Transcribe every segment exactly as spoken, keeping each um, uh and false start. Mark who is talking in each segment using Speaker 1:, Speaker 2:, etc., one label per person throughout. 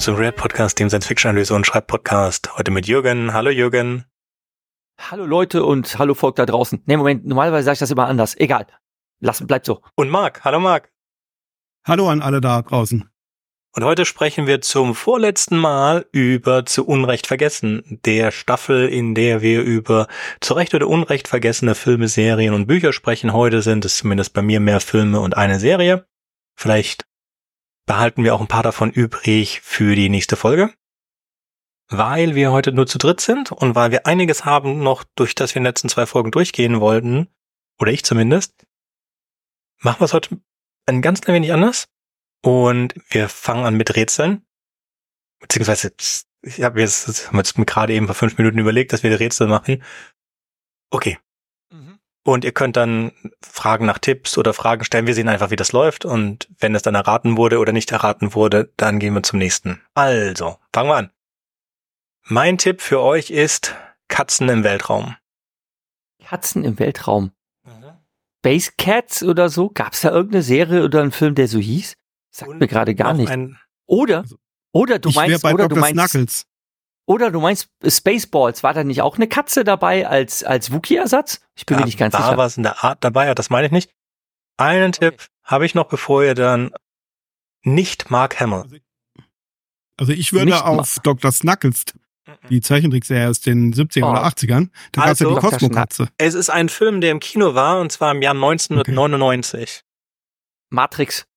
Speaker 1: zum Real-Podcast, dem Science-Fiction-Analyse und Schreib-Podcast. Heute mit Jürgen. Hallo Jürgen.
Speaker 2: Hallo Leute und hallo Volk da draußen. Ne, Moment, normalerweise sage ich das immer anders. Egal. Lass, bleibt so.
Speaker 1: Und Marc. Hallo Marc.
Speaker 3: Hallo an alle da draußen.
Speaker 1: Und heute sprechen wir zum vorletzten Mal über Zu Unrecht vergessen, der Staffel, in der wir über zu Recht oder Unrecht vergessene Filme, Serien und Bücher sprechen. Heute sind es zumindest bei mir mehr Filme und eine Serie. Vielleicht behalten wir auch ein paar davon übrig für die nächste Folge. Weil wir heute nur zu dritt sind und weil wir einiges haben noch, durch das wir in den letzten zwei Folgen durchgehen wollten, oder ich zumindest, machen wir es heute ein ganz klein wenig anders. Und wir fangen an mit Rätseln. Beziehungsweise, ich habe jetzt, haben jetzt gerade eben vor fünf Minuten überlegt, dass wir die Rätsel machen. Okay. Mhm. Und ihr könnt dann Fragen nach Tipps oder Fragen stellen. Wir sehen einfach, wie das läuft. Und wenn es dann erraten wurde oder nicht erraten wurde, dann gehen wir zum nächsten. Also, fangen wir an. Mein Tipp für euch ist Katzen im Weltraum.
Speaker 2: Katzen im Weltraum? Mhm. Space Cats oder so? Gab's da irgendeine Serie oder einen Film, der so hieß? Sagt Und mir gerade gar nicht. Oder, oder du
Speaker 3: ich
Speaker 2: meinst,
Speaker 3: bei
Speaker 2: oder
Speaker 3: Doktor
Speaker 2: du meinst,
Speaker 3: Snuggles.
Speaker 2: Oder du meinst Spaceballs. War da nicht auch eine Katze dabei als, als Wookie-Ersatz? Ich bin
Speaker 1: da
Speaker 2: mir nicht ganz
Speaker 1: war
Speaker 2: sicher.
Speaker 1: War was in der Art dabei, das meine ich nicht. Einen okay. Tipp habe ich noch, bevor ihr dann nicht Mark Hamill.
Speaker 3: Also ich würde nicht auf Doktor Snuggles, die Zeichentrickserie aus den siebzigern oder achtzigern, da gab es ja die Cosmo-Katze.
Speaker 1: Es ist ein Film, der im Kino war, und zwar im Jahr neunzehnhundertneunundneunzig.
Speaker 2: Okay. Matrix.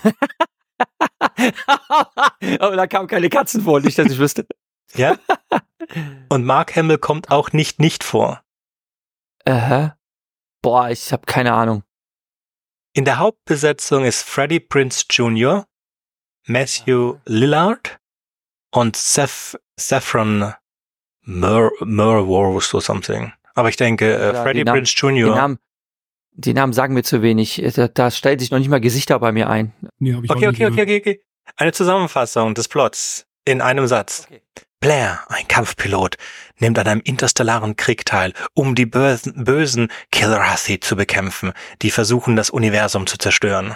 Speaker 2: Aber da kamen keine Katzen vor, nicht, dass ich wüsste.
Speaker 1: Ja. Und Mark Hamill kommt auch nicht nicht vor.
Speaker 2: Äh, boah, ich habe keine Ahnung.
Speaker 1: In der Hauptbesetzung ist Freddie Prinze Junior, Matthew Lillard und Seth, Saffron Merworth or something. Aber ich denke, äh, ja, Freddie Prinze Junior.
Speaker 2: Die Namen, die Namen sagen mir zu wenig. Da, da stellt sich noch nicht mal Gesichter bei mir ein.
Speaker 3: Nee, hab ich
Speaker 1: okay, okay, okay, okay, okay. Eine Zusammenfassung des Plots in einem Satz. Okay. Blair, ein Kampfpilot, nimmt an einem interstellaren Krieg teil, um die bösen, bösen Kilrathi zu bekämpfen, die versuchen, das Universum zu zerstören.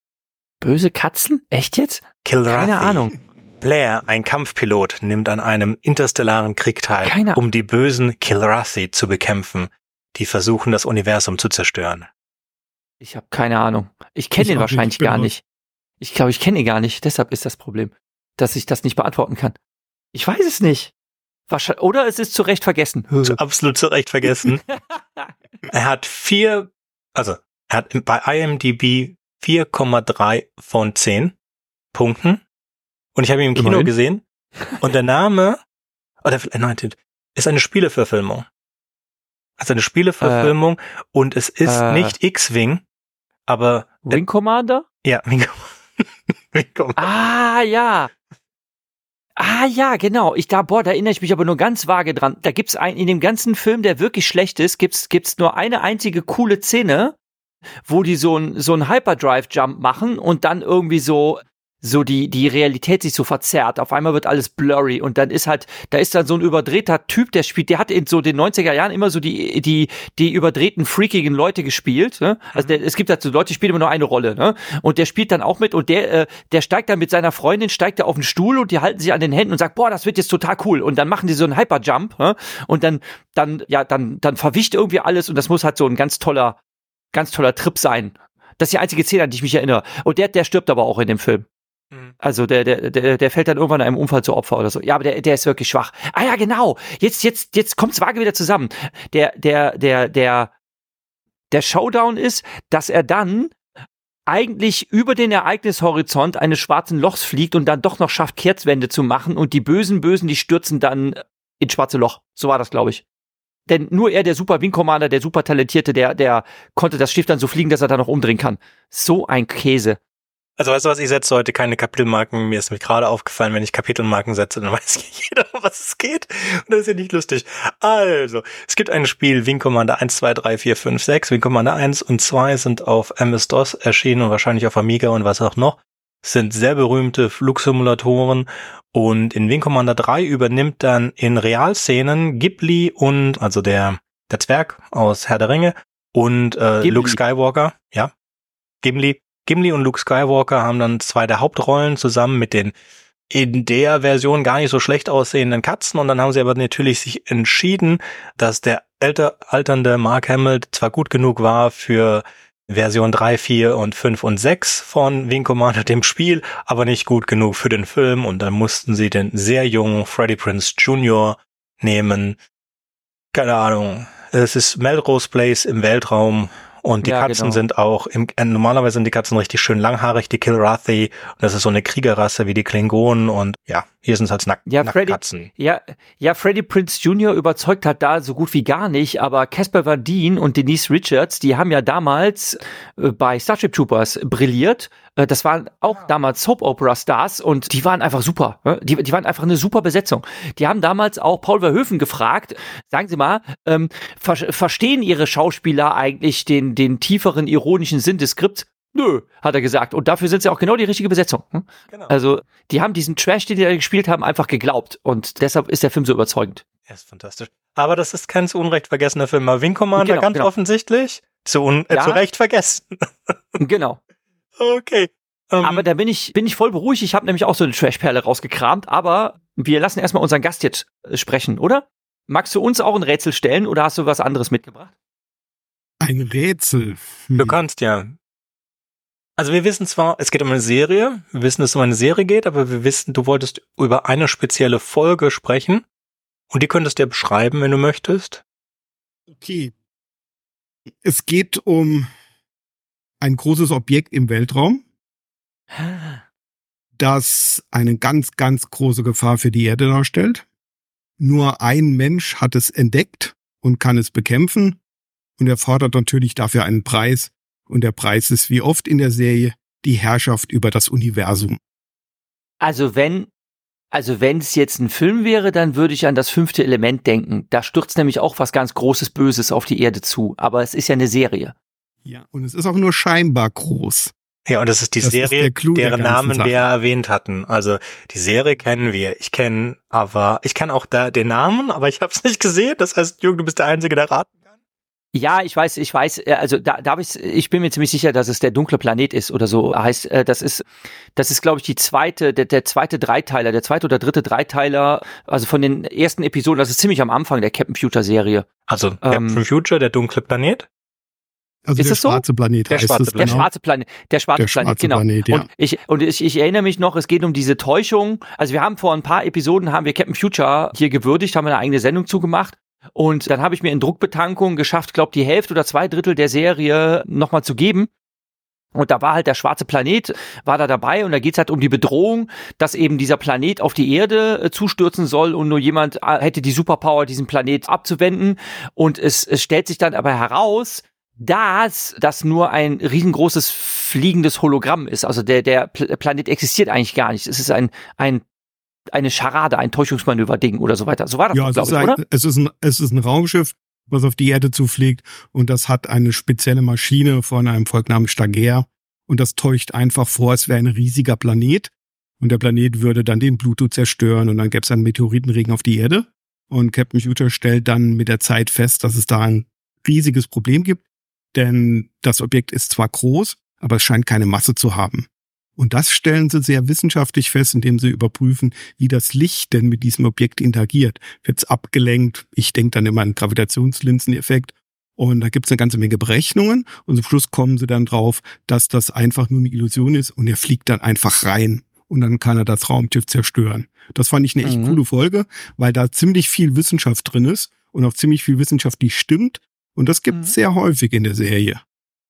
Speaker 2: Böse Katzen? Echt jetzt?
Speaker 1: Kilrathi.
Speaker 2: Keine Ahnung.
Speaker 1: Blair, ein Kampfpilot, nimmt an einem interstellaren Krieg teil, Keine um die bösen Kilrathi zu bekämpfen, die versuchen, das Universum zu zerstören.
Speaker 2: Ich habe keine Ahnung. Ich kenne ihn wahrscheinlich gar nicht. Ich glaube, ich kenne ihn gar nicht. Deshalb ist das Problem, dass ich das nicht beantworten kann. Ich weiß es nicht. Wahrscheinlich, oder es ist zu Recht vergessen.
Speaker 1: Absolut zu Recht vergessen. Er hat vier, also er hat bei I M D B vier Komma drei von zehn Punkten. Und ich habe ihn im Kino Immerhin. gesehen. Und der Name, oder nein, ist eine Spieleverfilmung. Also eine Spieleverfilmung. Äh, und es ist äh, nicht X-Wing, aber...
Speaker 2: Wing Commander?
Speaker 1: Ja, Wing Commander.
Speaker 2: Ah, ja. Ah, ja, genau. Ich da, boah, da erinnere ich mich aber nur ganz vage dran. Da gibt's ein, in dem ganzen Film, der wirklich schlecht ist, gibt's, gibt's nur eine einzige coole Szene, wo die so ein, so ein Hyperdrive-Jump machen und dann irgendwie so, so die, die Realität sich so verzerrt. Auf einmal wird alles blurry und dann ist halt, da ist dann so ein überdrehter Typ, der spielt, der hat in so den neunziger Jahren immer so die, die, die überdrehten, freakigen Leute gespielt, ne? Also der, es gibt halt so Leute, die spielen immer nur eine Rolle, ne? Und der spielt dann auch mit und der, äh, der steigt dann mit seiner Freundin, steigt er auf den Stuhl und die halten sich an den Händen und sagt, boah, das wird jetzt total cool. Und dann machen die so einen Hyperjump, ne? Und dann, dann, ja, dann, dann verwischt irgendwie alles und das muss halt so ein ganz toller, ganz toller Trip sein. Das ist die einzige Szene, an die ich mich erinnere. Und der, der stirbt aber auch in dem Film. Also der, der, der, der fällt dann irgendwann in einem Unfall zu Opfer oder so. Ja, aber der, der ist wirklich schwach. Ah ja, genau. Jetzt, jetzt, jetzt kommt's vage wieder zusammen. Der, der, der, der, der Showdown ist, dass er dann eigentlich über den Ereignishorizont eines schwarzen Lochs fliegt und dann doch noch schafft, Kehrtwende zu machen und die bösen Bösen, die stürzen dann ins schwarze Loch. So war das, glaube ich. Denn nur er, der Super Wing Commander, der super Talentierte, der, der konnte das Schiff dann so fliegen, dass er da noch umdrehen kann. So ein Käse.
Speaker 1: Also weißt du was, ich setze heute keine Kapitelmarken. Mir ist nämlich gerade aufgefallen, wenn ich Kapitelmarken setze, dann weiß jeder, um was es geht. Und das ist ja nicht lustig. Also, es gibt ein Spiel, Wing Commander eins, zwei, drei, vier, fünf, sechs. Wing Commander eins und zwei sind auf M S-DOS erschienen und wahrscheinlich auf Amiga und was auch noch. Es sind sehr berühmte Flugsimulatoren. Und in Wing Commander drei übernimmt dann in Realszenen Gimli und, also der, der Zwerg aus Herr der Ringe und äh, Luke Skywalker, ja, Gimli, Gimli und Luke Skywalker haben dann zwei der Hauptrollen zusammen mit den in der Version gar nicht so schlecht aussehenden Katzen. Und dann haben sie aber natürlich sich entschieden, dass der älter alternde Mark Hamill zwar gut genug war für Version drei, vier und fünf und sechs von Wing Commander, dem Spiel, aber nicht gut genug für den Film. Und dann mussten sie den sehr jungen Freddie Prinze Junior nehmen. Keine Ahnung. Es ist Melrose Place im Weltraum. Und die ja, Katzen genau. sind auch, im, äh, normalerweise sind die Katzen richtig schön langhaarig, die Kilrathi. Und das ist so eine Kriegerrasse wie die Klingonen. Und ja, hier sind es halt Nack
Speaker 2: ja,
Speaker 1: Nacktkatzen.
Speaker 2: Ja, ja, Freddie Prinze Junior überzeugt hat da so gut wie gar nicht. Aber Caspar Van Dien und Denise Richards, die haben ja damals äh, bei Starship Troopers brilliert. Äh, das waren auch damals Soap-Opera-Stars und die waren einfach super. Ne? Die, die waren einfach eine super Besetzung. Die haben damals auch Paul Verhoeven gefragt, sagen Sie mal, ähm, ver verstehen Ihre Schauspieler eigentlich den, den tieferen ironischen Sinn des Skripts? Nö, hat er gesagt. Und dafür sind sie auch genau die richtige Besetzung. Hm? Genau. Also, die haben diesen Trash, den die da gespielt haben, einfach geglaubt. Und deshalb ist der Film so überzeugend.
Speaker 1: Er ist fantastisch. Aber das ist kein zu Unrecht vergessener Film. Wing Commander genau, ganz genau. offensichtlich zu, un äh, ja. zu Recht vergessen.
Speaker 2: Genau.
Speaker 1: Okay. Um,
Speaker 2: aber da bin ich, bin ich voll beruhigt. Ich habe nämlich auch so eine Trashperle rausgekramt. Aber wir lassen erstmal unseren Gast jetzt sprechen, oder? Magst du uns auch ein Rätsel stellen oder hast du was anderes mitgebracht?
Speaker 3: Ein Rätsel? Hm.
Speaker 1: Du kannst ja. Also wir wissen zwar, es geht um eine Serie, wir wissen, dass es um eine Serie geht, aber wir wissen, du wolltest über eine spezielle Folge sprechen und die könntest du ja beschreiben, wenn du möchtest.
Speaker 3: Okay. Es geht um ein großes Objekt im Weltraum, das eine ganz, ganz große Gefahr für die Erde darstellt. Nur ein Mensch hat es entdeckt und kann es bekämpfen und er fordert natürlich dafür einen Preis. Und der Preis ist wie oft in der Serie die Herrschaft über das Universum.
Speaker 2: Also wenn, also wenn es jetzt ein Film wäre, dann würde ich an das fünfte Element denken. Da stürzt nämlich auch was ganz Großes Böses auf die Erde zu. Aber es ist ja eine Serie.
Speaker 3: Ja, und es ist auch nur scheinbar groß.
Speaker 1: Ja, und das ist die das Serie, ist deren Namen Sache. wir erwähnt hatten. Also die Serie kennen wir. Ich kenne aber, ich kenne auch da den Namen, aber ich habe es nicht gesehen. Das heißt, Jürgen, du bist der Einzige, der raten kann.
Speaker 2: Ja, ich weiß, ich weiß, also da, da hab ich, ich bin mir ziemlich sicher, dass es der dunkle Planet ist oder so heißt. Das ist, das ist, glaube ich, die zweite, der, der zweite Dreiteiler, der zweite oder dritte Dreiteiler, also von den ersten Episoden. Das ist ziemlich am Anfang der Captain Future Serie.
Speaker 1: Also Captain ähm, Future, der dunkle Planet.
Speaker 3: Also
Speaker 2: ist
Speaker 3: der schwarze
Speaker 2: so?
Speaker 3: Planet
Speaker 2: der
Speaker 3: heißt
Speaker 2: schwarze,
Speaker 3: es
Speaker 2: der
Speaker 3: genau.
Speaker 2: schwarze Planet, der schwarze
Speaker 3: der
Speaker 2: Planet,
Speaker 3: schwarze
Speaker 2: genau.
Speaker 3: Planet, ja.
Speaker 2: Und ich und ich, ich erinnere mich noch, es geht um diese Täuschung. Also wir haben vor ein paar Episoden haben wir Captain Future hier gewürdigt, haben wir eine eigene Sendung zugemacht. Und dann habe ich mir in Druckbetankung geschafft, glaube die Hälfte oder zwei Drittel der Serie nochmal zu geben. Und da war halt der schwarze Planet, war da dabei und da geht's halt um die Bedrohung, dass eben dieser Planet auf die Erde äh, zustürzen soll und nur jemand äh, hätte die Superpower, diesen Planet abzuwenden. Und es, es stellt sich dann aber heraus, dass das nur ein riesengroßes fliegendes Hologramm ist. Also der, der Planet existiert eigentlich gar nicht. Es ist ein, ein eine Scharade, ein Täuschungsmanöver-Ding oder so weiter. So war das,
Speaker 3: ja,
Speaker 2: glaube
Speaker 3: ich,
Speaker 2: ein, oder?
Speaker 3: Es ist, ein, es ist ein Raumschiff, was auf die Erde zufliegt und das hat eine spezielle Maschine von einem Volk namens Stager und das täuscht einfach vor, es wäre ein riesiger Planet und der Planet würde dann den Pluto zerstören und dann gäbe es einen Meteoritenregen auf die Erde und Captain Future stellt dann mit der Zeit fest, dass es da ein riesiges Problem gibt, denn das Objekt ist zwar groß, aber es scheint keine Masse zu haben. Und das stellen sie sehr wissenschaftlich fest, indem sie überprüfen, wie das Licht denn mit diesem Objekt interagiert. Wird's abgelenkt? Ich denke dann immer an Gravitationslinseneffekt. Und da gibt's eine ganze Menge Berechnungen. Und zum Schluss kommen sie dann drauf, dass das einfach nur eine Illusion ist. Und er fliegt dann einfach rein. Und dann kann er das Raumschiff zerstören. Das fand ich eine echt mhm. coole Folge, weil da ziemlich viel Wissenschaft drin ist. Und auch ziemlich viel Wissenschaft, die stimmt. Und das gibt's mhm. sehr häufig in der Serie.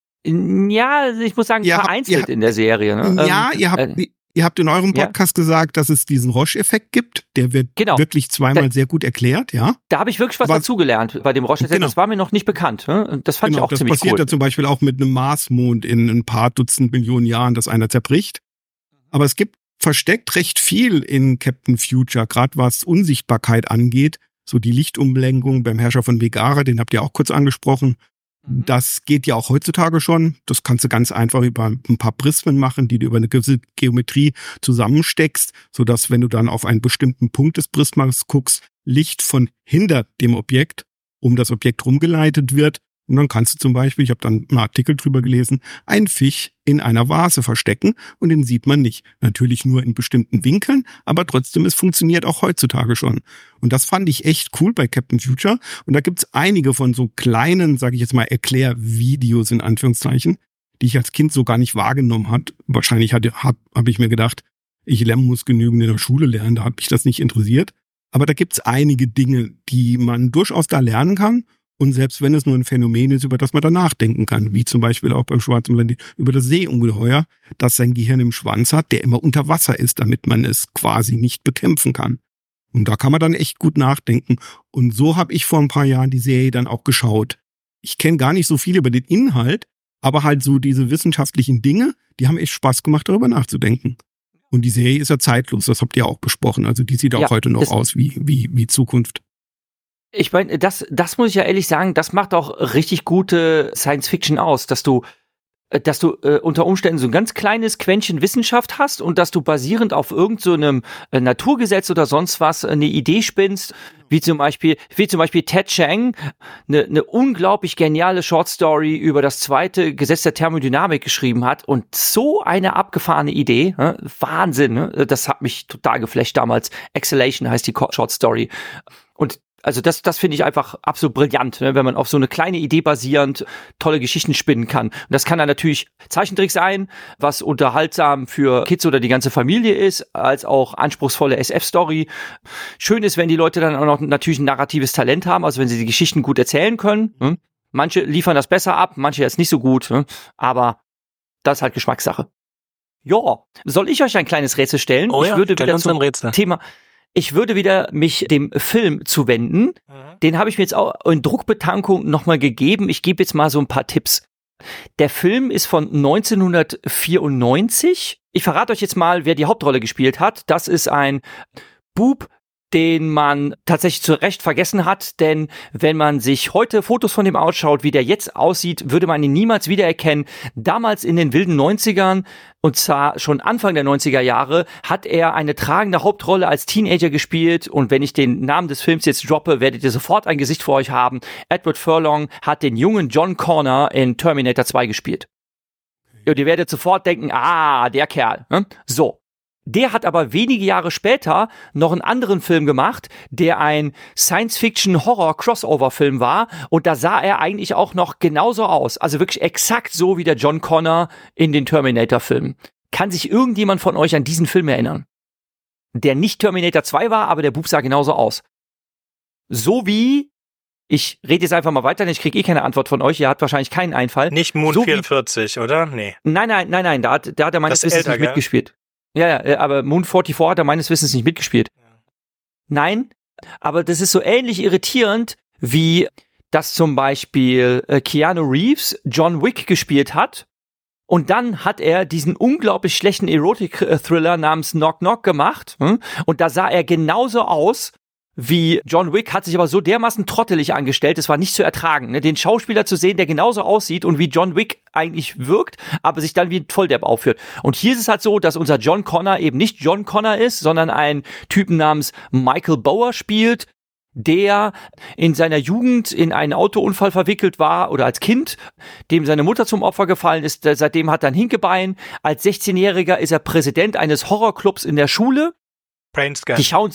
Speaker 2: Ja, ich muss sagen, ja, vereinzelt habt, in der Serie. Ne?
Speaker 3: Ja, ähm, ihr habt äh, ihr habt in eurem Podcast ja. gesagt, dass es diesen Roche-Effekt gibt. Der wird genau. wirklich zweimal da, sehr gut erklärt, ja.
Speaker 2: Da habe ich wirklich was dazugelernt bei dem Roche-Effekt. Genau. Das war mir noch nicht bekannt. Ne? Das fand genau, ich auch ziemlich cool.
Speaker 3: Das passiert ja zum Beispiel auch mit einem Marsmond in ein paar Dutzend Millionen Jahren, dass einer zerbricht. Aber es gibt versteckt recht viel in Captain Future, gerade was Unsichtbarkeit angeht. So die Lichtumlenkung beim Herrscher von Megara, den habt ihr auch kurz angesprochen. Das geht ja auch heutzutage schon. Das kannst du ganz einfach über ein paar Prismen machen, die du über eine gewisse Geometrie zusammensteckst, sodass, wenn du dann auf einen bestimmten Punkt des Prismas guckst, Licht von hinter dem Objekt um das Objekt rumgeleitet wird Und dann kannst du zum Beispiel, ich habe dann einen Artikel drüber gelesen, einen Fisch in einer Vase verstecken und den sieht man nicht. Natürlich nur in bestimmten Winkeln, aber trotzdem, es funktioniert auch heutzutage schon. Und das fand ich echt cool bei Captain Future. Und da gibt's einige von so kleinen, sage ich jetzt mal, Erklärvideos in Anführungszeichen, die ich als Kind so gar nicht wahrgenommen hat. Wahrscheinlich habe hab, hab ich mir gedacht, ich muss genügend in der Schule lernen, da hat mich das nicht interessiert. Aber da gibt's einige Dinge, die man durchaus da lernen kann. Und selbst wenn es nur ein Phänomen ist, über das man da nachdenken kann, wie zum Beispiel auch beim schwarzen Planet über das Seeungeheuer, das sein Gehirn im Schwanz hat, der immer unter Wasser ist, damit man es quasi nicht bekämpfen kann. Und da kann man dann echt gut nachdenken. Und so habe ich vor ein paar Jahren die Serie dann auch geschaut. Ich kenne gar nicht so viel über den Inhalt, aber halt so diese wissenschaftlichen Dinge, die haben echt Spaß gemacht, darüber nachzudenken. Und die Serie ist ja zeitlos, das habt ihr auch besprochen. Also die sieht auch ja, heute noch aus wie, wie, wie Zukunft.
Speaker 2: Ich meine, das, das muss ich ja ehrlich sagen, das macht auch richtig gute Science-Fiction aus, dass du, dass du äh, unter Umständen so ein ganz kleines Quäntchen Wissenschaft hast und dass du basierend auf irgend so einem äh, Naturgesetz oder sonst was eine Idee spinnst, wie zum Beispiel, wie zum Beispiel Ted Chiang, eine, eine unglaublich geniale Shortstory über das zweite Gesetz der Thermodynamik geschrieben hat und so eine abgefahrene Idee, äh, Wahnsinn, ne? Das hat mich total geflasht damals. Exhalation heißt die Shortstory. Und Also das, das finde ich einfach absolut brillant, ne? Wenn man auf so eine kleine Idee basierend tolle Geschichten spinnen kann. Und das kann dann natürlich Zeichentrick sein, was unterhaltsam für Kids oder die ganze Familie ist, als auch anspruchsvolle S F-Story. Schön ist, wenn die Leute dann auch noch natürlich ein narratives Talent haben, also wenn sie die Geschichten gut erzählen können. Ne? Manche liefern das besser ab, manche jetzt nicht so gut, ne? Aber das ist halt Geschmackssache. Ja, soll ich euch ein kleines Rätsel stellen?
Speaker 1: Oh ja,
Speaker 2: ich würde
Speaker 1: stell
Speaker 2: wieder
Speaker 1: uns
Speaker 2: zum
Speaker 1: ein Rätsel.
Speaker 2: Thema Ich würde wieder mich dem Film zuwenden. Mhm. Den habe ich mir jetzt auch in Druckbetankung nochmal gegeben. Ich gebe jetzt mal so ein paar Tipps. Der Film ist von neunzehnhundertvierundneunzig. Ich verrate euch jetzt mal, wer die Hauptrolle gespielt hat. Das ist ein Bub, den man tatsächlich zu Recht vergessen hat, denn wenn man sich heute Fotos von dem ausschaut, wie der jetzt aussieht, würde man ihn niemals wiedererkennen. Damals in den wilden neunzigern, und zwar schon Anfang der neunziger Jahre, hat er eine tragende Hauptrolle als Teenager gespielt, und wenn ich den Namen des Films jetzt droppe, werdet ihr sofort ein Gesicht vor euch haben. Edward Furlong hat den jungen John Connor in Terminator zwei gespielt. Und ihr werdet sofort denken, ah, der Kerl. Ne? So. Der hat aber wenige Jahre später noch einen anderen Film gemacht, der ein Science-Fiction-Horror-Crossover-Film war. Und da sah er eigentlich auch noch genauso aus. Also wirklich exakt so wie der John Connor in den Terminator-Filmen. Kann sich irgendjemand von euch an diesen Film erinnern? Der nicht Terminator zwei war, aber der Bub sah genauso aus. So wie, ich rede jetzt einfach mal weiter, denn ich kriege eh keine Antwort von euch. Ihr habt wahrscheinlich keinen Einfall.
Speaker 1: Nicht Moon
Speaker 2: so
Speaker 1: vierundvierzig, wie, oder? Nee.
Speaker 2: Nein, nein, nein, nein, da hat, da hat er meines Wissens nicht mitgespielt. Ja, ja, aber Moon vierundvierzig hat er meines Wissens nicht mitgespielt. Ja. Nein, aber das ist so ähnlich irritierend, wie dass zum Beispiel äh, Keanu Reeves John Wick gespielt hat und dann hat er diesen unglaublich schlechten Erotik-Thriller namens Knock Knock gemacht, hm? Und da sah er genauso aus wie John Wick, hat sich aber so dermaßen trottelig angestellt, es war nicht zu ertragen, ne? Den Schauspieler zu sehen, der genauso aussieht und wie John Wick eigentlich wirkt, aber sich dann wie ein Volldepp aufführt. Und hier ist es halt so, dass unser John Connor eben nicht John Connor ist, sondern ein Typen namens Michael Bauer spielt, der in seiner Jugend in einen Autounfall verwickelt war oder als Kind, dem seine Mutter zum Opfer gefallen ist. Seitdem hat er ein Hinkebein. Als sechzehnjähriger ist er Präsident eines Horrorclubs in der Schule.
Speaker 1: Brainscan.
Speaker 2: Die schauen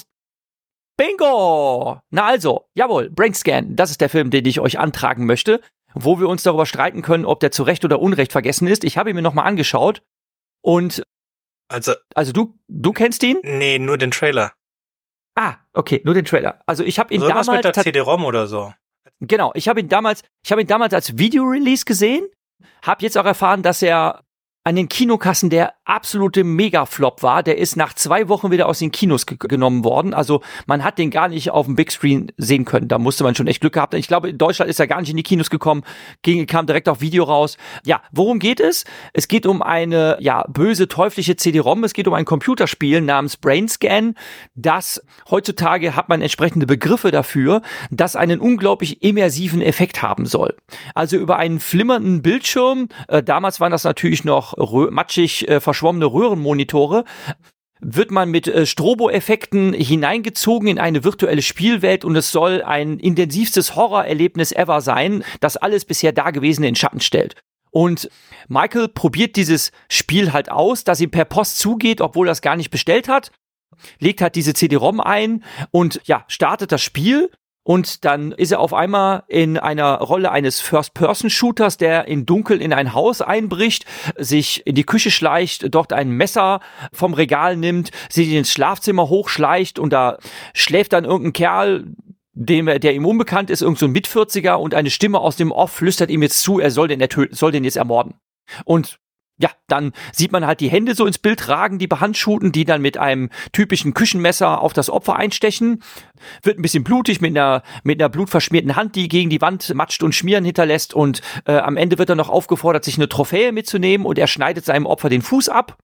Speaker 2: Bingo! Na also, jawohl, Brainscan, das ist der Film, den ich euch antragen möchte, wo wir uns darüber streiten können, ob der zu Recht oder Unrecht vergessen ist. Ich habe ihn mir nochmal angeschaut und
Speaker 1: also,
Speaker 2: also du, du kennst ihn?
Speaker 1: Nee, nur den Trailer.
Speaker 2: Ah, okay, nur den Trailer. Also ich habe ihn
Speaker 1: so
Speaker 2: damals
Speaker 1: was mit der C D-ROM oder so.
Speaker 2: Genau, ich habe ihn damals, ich habe ihn damals als Video-Release gesehen, habe jetzt auch erfahren, dass er an den Kinokassen der absolute Megaflop war. Der ist nach zwei Wochen wieder aus den Kinos ge- genommen worden. Also man hat den gar nicht auf dem Big Screen sehen können. Da musste man schon echt Glück gehabt haben. Ich glaube, in Deutschland ist er gar nicht in die Kinos gekommen. Ging, kam direkt auf Video raus. Ja, worum geht es? Es geht um eine ja böse, teuflische C D-ROM. Es geht um ein Computerspiel namens Brainscan. Das, heutzutage hat man entsprechende Begriffe dafür, das einen unglaublich immersiven Effekt haben soll. Also über einen flimmernden Bildschirm, äh, damals waren das natürlich noch rö- matschig äh, verschwommene Röhrenmonitore, wird man mit äh, Strobo-Effekten hineingezogen in eine virtuelle Spielwelt und es soll ein intensivstes Horrorerlebnis ever sein, das alles bisher Dagewesene in Schatten stellt. Und Michael probiert dieses Spiel halt aus, das ihm per Post zugeht, obwohl er es gar nicht bestellt hat, legt halt diese C D-ROM ein und ja, startet das Spiel. Und dann ist er auf einmal in einer Rolle eines First-Person-Shooters, der in Dunkel in ein Haus einbricht, sich in die Küche schleicht, dort ein Messer vom Regal nimmt, sich ins Schlafzimmer hochschleicht und da schläft dann irgendein Kerl, dem, der ihm unbekannt ist, irgend so ein Mitvierziger und eine Stimme aus dem Off flüstert ihm jetzt zu, er soll den, ertö- soll den jetzt ermorden. Und ja, dann sieht man halt die Hände so ins Bild ragen, die behandschuhten, die dann mit einem typischen Küchenmesser auf das Opfer einstechen. Wird ein bisschen blutig mit einer, mit einer blutverschmierten Hand, die gegen die Wand matscht und Schmieren hinterlässt. Und äh, am Ende wird er noch aufgefordert, sich eine Trophäe mitzunehmen und er schneidet seinem Opfer den Fuß ab.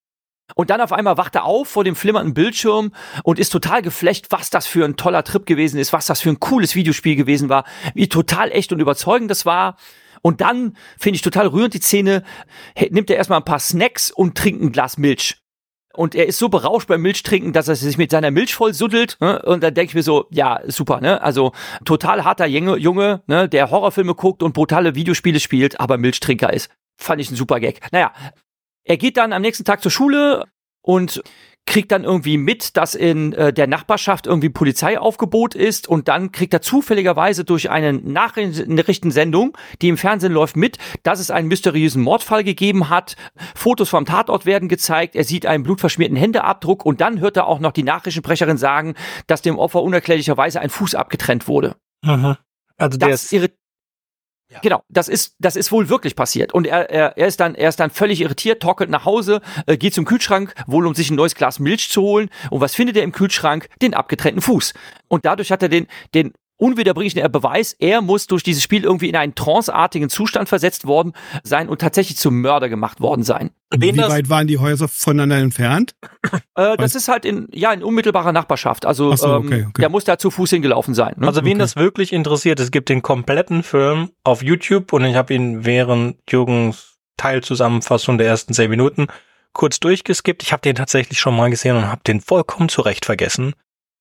Speaker 2: Und dann auf einmal wacht er auf vor dem flimmernden Bildschirm und ist total geflecht, was das für ein toller Trip gewesen ist, was das für ein cooles Videospiel gewesen war, wie total echt und überzeugend das war. Und dann, finde ich total rührend die Szene, nimmt er erstmal ein paar Snacks und trinkt ein Glas Milch. Und er ist so berauscht beim Milchtrinken, dass er sich mit seiner Milch voll suddelt. Ne? Und dann denke ich mir so, ja, super, ne? Also total harter Junge, Junge, ne? Der Horrorfilme guckt und brutale Videospiele spielt, aber Milchtrinker ist. Fand ich ein super Gag. Naja, er geht dann am nächsten Tag zur Schule und kriegt dann irgendwie mit, dass in äh, der Nachbarschaft irgendwie Polizeiaufgebot ist und dann kriegt er zufälligerweise durch eine Nachrichtensendung, die im Fernsehen läuft, mit, dass es einen mysteriösen Mordfall gegeben hat. Fotos vom Tatort werden gezeigt, er sieht einen blutverschmierten Händeabdruck und dann hört er auch noch die Nachrichtensprecherin sagen, dass dem Opfer unerklärlicherweise ein Fuß abgetrennt wurde.
Speaker 1: Mhm. Also der
Speaker 2: das
Speaker 1: ist
Speaker 2: irritiert. Ja. Genau, das ist, das ist wohl wirklich passiert. Und er, er, er ist dann, er ist dann völlig irritiert, torkelt nach Hause, äh, geht zum Kühlschrank, wohl um sich ein neues Glas Milch zu holen. Und was findet er im Kühlschrank? Den abgetrennten Fuß. Und dadurch hat er den, den unwiederbringlichen Beweis, er muss durch dieses Spiel irgendwie in einen tranceartigen Zustand versetzt worden sein und tatsächlich zum Mörder gemacht worden sein.
Speaker 3: Wie weit waren die Häuser voneinander entfernt?
Speaker 2: Äh, das ist halt in, ja, in unmittelbarer Nachbarschaft. Also,
Speaker 3: Ach so, okay,
Speaker 2: ähm,
Speaker 3: okay.
Speaker 2: der muss da zu Fuß hingelaufen sein. Ne?
Speaker 1: Also wen
Speaker 3: Okay.
Speaker 1: das wirklich interessiert, es gibt den kompletten Film auf YouTube und ich habe ihn während Jürgens Teilzusammenfassung der ersten zehn Minuten kurz durchgeskippt. Ich habe den tatsächlich schon mal gesehen und habe den vollkommen zurecht vergessen.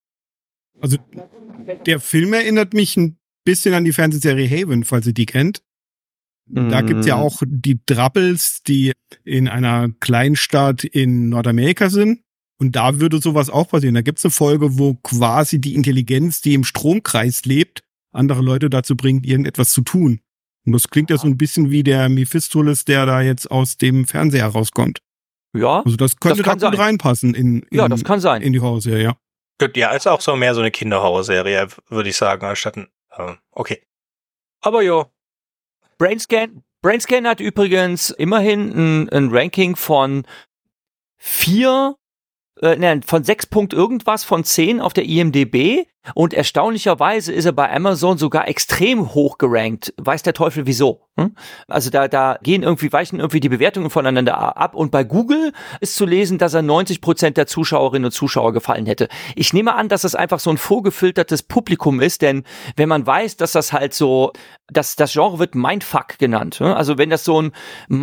Speaker 3: Also der Film erinnert mich ein bisschen an die Fernsehserie Haven, falls ihr die kennt. Da
Speaker 2: Mm.
Speaker 3: gibt's ja auch die Drappels, die in einer Kleinstadt in Nordamerika sind. Und da würde sowas auch passieren. Da gibt's eine Folge, wo quasi die Intelligenz, die im Stromkreis lebt, andere Leute dazu bringt, irgendetwas zu tun. Und das klingt ja so ein bisschen wie der Mephistopheles, der da jetzt aus dem Fernseher rauskommt.
Speaker 2: Ja,
Speaker 3: Also das könnte
Speaker 2: Das kann
Speaker 3: da gut
Speaker 2: sein.
Speaker 3: reinpassen in, in,
Speaker 2: ja, das kann sein.
Speaker 3: in die Horrorserie, ja.
Speaker 1: Ja, ist auch so mehr so eine Kinderhorrorserie, würde ich sagen, anstatt ein, äh, okay. Aber jo.
Speaker 2: Brainscan, Brainscan hat übrigens immerhin ein, ein Ranking von vier, äh, nein, von sechs Punkt irgendwas von zehn auf der I M D B und erstaunlicherweise ist er bei Amazon sogar extrem hoch gerankt. Weiß der Teufel wieso? Hm? Also da, da gehen irgendwie, weichen irgendwie die Bewertungen voneinander ab und bei Google ist zu lesen, dass er neunzig Prozent der Zuschauerinnen und Zuschauer gefallen hätte. Ich nehme an, dass das einfach so ein vorgefiltertes Publikum ist, denn wenn man weiß, dass das halt so, dass das Genre wird Mindfuck genannt. Hm? Also wenn das so ein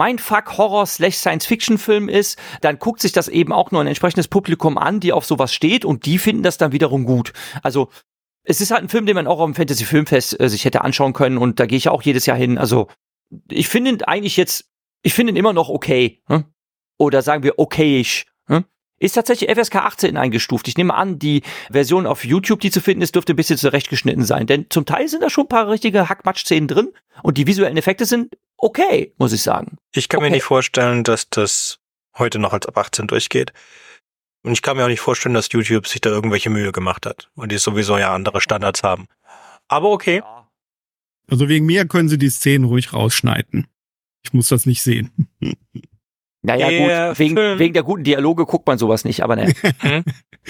Speaker 2: Mindfuck-Horror-Science-Fiction-Film ist, dann guckt sich das eben auch nur ein entsprechendes Publikum an, die auf sowas steht und die finden das dann wiederum gut. Also es ist halt ein Film, den man auch auf dem Fantasy-Filmfest äh, sich hätte anschauen können und da gehe ich auch jedes Jahr hin. Also ich finde ihn eigentlich jetzt, ich finde ihn immer noch okay. Hm? Oder sagen wir okayisch. Hm? Ist tatsächlich F S K achtzehn eingestuft. Ich nehme an, die Version auf YouTube, die zu finden ist, dürfte ein bisschen zurechtgeschnitten sein. Denn zum Teil sind da schon ein paar richtige Hackmatsch-Szenen drin und die visuellen Effekte sind okay, muss ich sagen.
Speaker 1: Ich kann
Speaker 2: Okay.
Speaker 1: mir nicht vorstellen, dass das heute noch als ab achtzehn durchgeht. Und ich kann mir auch nicht vorstellen, dass YouTube sich da irgendwelche Mühe gemacht hat. Und die sowieso ja andere Standards haben. Aber okay.
Speaker 3: Also wegen mir können sie die Szenen ruhig rausschneiden. Ich muss das nicht sehen.
Speaker 2: Naja,
Speaker 1: Der
Speaker 2: gut, wegen,
Speaker 1: Film-
Speaker 2: wegen der guten Dialoge guckt man sowas nicht, aber ne.
Speaker 1: Hm?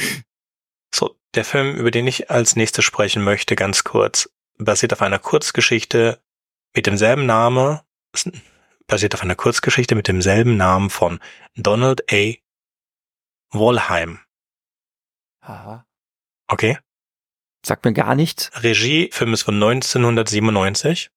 Speaker 1: So, der Film, über den ich als nächstes sprechen möchte, ganz kurz, basiert auf einer Kurzgeschichte mit demselben Namen, basiert auf einer Kurzgeschichte mit demselben Namen von Donald A. Wollheim.
Speaker 2: Aha.
Speaker 1: Okay?
Speaker 2: Sagt mir gar nichts.
Speaker 1: Regie, Film ist von neunzehnhundertsiebenundneunzig.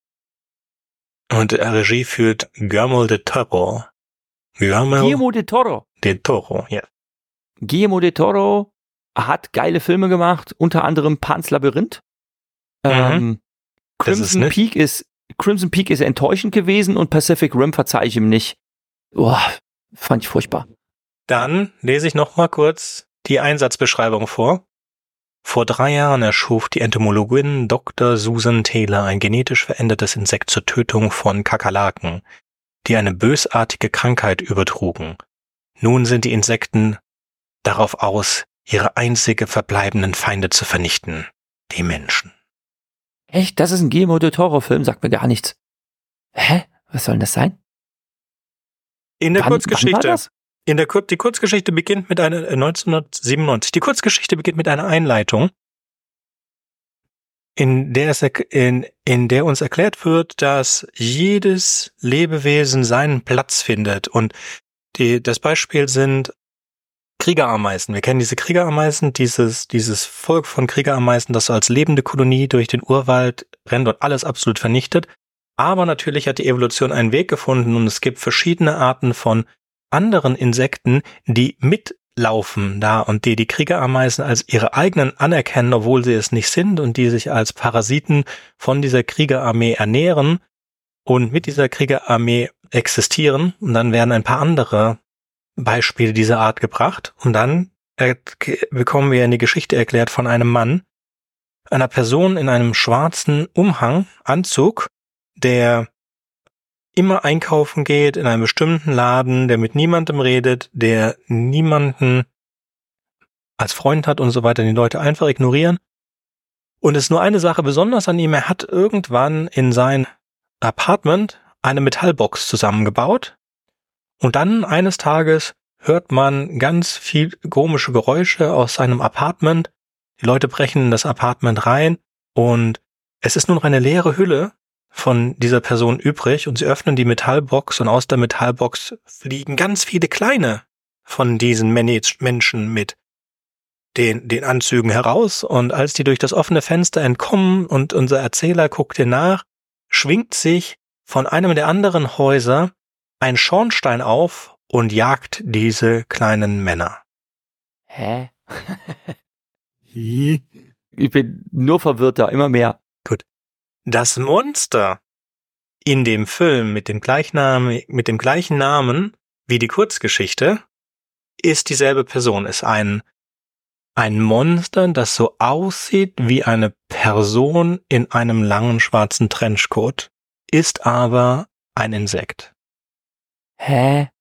Speaker 1: Und äh, Regie führt Guillermo del Toro. Guillermo
Speaker 2: Guillermo del Toro.
Speaker 1: del Toro, ja.
Speaker 2: Guillermo del Toro hat geile Filme gemacht, unter anderem Pan's Labyrinth.
Speaker 1: Mhm.
Speaker 2: Ähm,
Speaker 1: Das ist
Speaker 2: Crimson
Speaker 1: nicht-
Speaker 2: Peak ist Crimson Peak ist enttäuschend gewesen und Pacific Rim verzeih ich ihm nicht. Boah, fand ich furchtbar.
Speaker 1: Dann lese ich noch mal kurz die Einsatzbeschreibung vor. Vor drei Jahren erschuf die Entomologin Doktor Susan Taylor ein genetisch verändertes Insekt zur Tötung von Kakerlaken, die eine bösartige Krankheit übertrugen. Nun sind die Insekten darauf aus, ihre einzige verbleibenden Feinde zu vernichten, die Menschen.
Speaker 2: Echt? Das ist ein Guillermo del Toro-Film? Sagt mir gar nichts. Hä? Was soll denn das sein?
Speaker 1: In der
Speaker 2: Wann- wann war
Speaker 1: Kurzgeschichte,
Speaker 2: das?
Speaker 1: in der Kur die Kurzgeschichte beginnt mit einer äh, neunzehnhundertsiebenundneunzig. Die Kurzgeschichte beginnt mit einer Einleitung, in der es erk- in, in der uns erklärt wird, dass jedes Lebewesen seinen Platz findet. Und die, das Beispiel sind Kriegerameisen. Wir kennen diese Kriegerameisen, dieses, dieses Volk von Kriegerameisen, das so als lebende Kolonie durch den Urwald rennt und alles absolut vernichtet. Aber natürlich hat die Evolution einen Weg gefunden und es gibt verschiedene Arten von anderen Insekten, die mitlaufen da und die die Kriegerameisen als ihre eigenen anerkennen, obwohl sie es nicht sind, und die sich als Parasiten von dieser Kriegerarmee ernähren und mit dieser Kriegerarmee existieren. Und dann werden ein paar andere Beispiele dieser Art gebracht und dann er- bekommen wir eine Geschichte erklärt von einem Mann, einer Person in einem schwarzen Umhang, Anzug, der immer einkaufen geht in einem bestimmten Laden, der mit niemandem redet, der niemanden als Freund hat und so weiter, die Leute einfach ignorieren. Und es ist nur eine Sache besonders an ihm, er hat irgendwann in sein Apartment eine Metallbox zusammengebaut und dann eines Tages hört man ganz viel komische Geräusche aus seinem Apartment. Die Leute brechen in das Apartment rein und es ist nur noch eine leere Hülle von dieser Person übrig und sie öffnen die Metallbox und aus der Metallbox fliegen ganz viele kleine von diesen Menschen mit den, den Anzügen heraus und als die durch das offene Fenster entkommen und unser Erzähler guckt ihr nach, schwingt sich von einem der anderen Häuser ein Schornstein auf und jagt diese kleinen Männer.
Speaker 2: Hä?
Speaker 3: Hi.
Speaker 2: Ich bin nur verwirrter, immer mehr.
Speaker 1: Das Monster in dem Film mit dem Gleichnam- mit dem gleichen Namen wie die Kurzgeschichte ist dieselbe Person, ist ein, ein Monster, das so aussieht wie eine Person in einem langen schwarzen Trenchcoat, ist aber ein Insekt.
Speaker 2: Hä?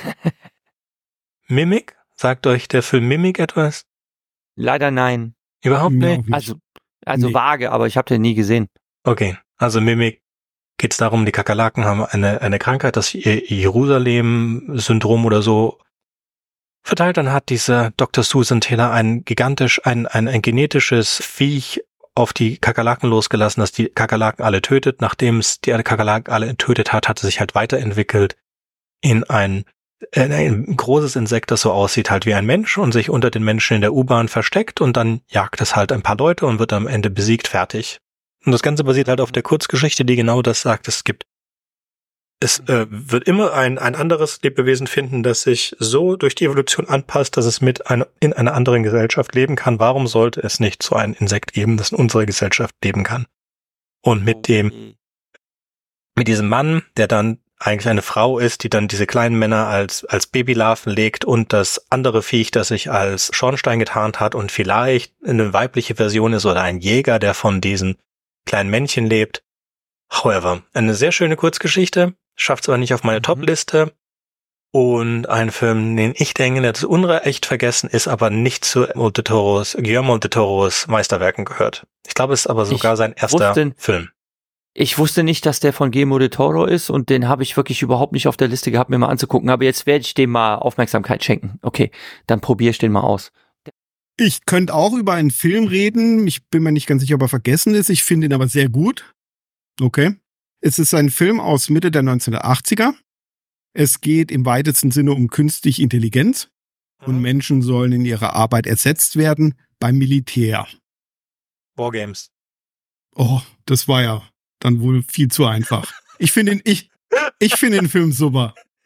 Speaker 1: Mimic? Sagt euch der Film Mimic etwas?
Speaker 2: Leider nein.
Speaker 1: Überhaupt
Speaker 3: Mir
Speaker 1: nicht?
Speaker 3: auch nicht.
Speaker 2: Also, also
Speaker 3: Nee.
Speaker 2: vage, aber ich habe den nie gesehen.
Speaker 1: Okay, also Mimic geht es darum, die Kakerlaken haben eine, eine Krankheit, das Je- Jerusalem-Syndrom oder so verteilt. Dann hat diese Doktor Susan Taylor ein gigantisch, ein, ein, ein genetisches Viech auf die Kakerlaken losgelassen, das die Kakerlaken alle tötet. Nachdem es die Kakerlaken alle tötet hat, hat es sich halt weiterentwickelt in ein, in ein großes Insekt, das so aussieht halt wie ein Mensch und sich unter den Menschen in der U-Bahn versteckt und dann jagt es halt ein paar Leute und wird am Ende besiegt, fertig. Und das Ganze basiert halt auf der Kurzgeschichte, die genau das sagt. Es gibt, es äh, wird immer ein, ein anderes Lebewesen finden, das sich so durch die Evolution anpasst, dass es mit einer, in einer anderen Gesellschaft leben kann. Warum sollte es nicht so ein Insekt geben, das in unserer Gesellschaft leben kann? Und mit dem, mit diesem Mann, der dann eigentlich eine Frau ist, die dann diese kleinen Männer als, als Babylarven legt und das andere Viech, das sich als Schornstein getarnt hat und vielleicht eine weibliche Version ist oder ein Jäger, der von diesen kleinen Männchen lebt. However, eine sehr schöne Kurzgeschichte, schafft es aber nicht auf meine
Speaker 2: Mhm.
Speaker 1: Top-Liste. Und ein Film, den ich denke, der zu Unrecht vergessen ist, aber nicht zu Del Toros, Guillermo del Toros Meisterwerken gehört. Ich glaube, es ist aber sogar
Speaker 2: Ich
Speaker 1: sein erster
Speaker 2: wusste-
Speaker 1: Film.
Speaker 2: Ich wusste nicht, dass der von Guillermo del Toro ist und den habe ich wirklich überhaupt nicht auf der Liste gehabt, mir mal anzugucken. Aber jetzt werde ich dem mal Aufmerksamkeit schenken. Okay, dann probiere ich den mal aus.
Speaker 3: Ich könnte auch über einen Film reden. Ich bin mir nicht ganz sicher, ob er vergessen ist. Ich finde ihn aber sehr gut. Okay. Es ist ein Film aus Mitte der neunzehnhundertachtziger. Es geht im weitesten Sinne um künstliche Intelligenz. Und
Speaker 1: Mhm.
Speaker 3: Menschen sollen in ihrer Arbeit ersetzt werden beim Militär.
Speaker 1: Wargames.
Speaker 3: Oh, das war ja dann wohl viel zu einfach. Ich finde ihn, ich, ich finde den Film super.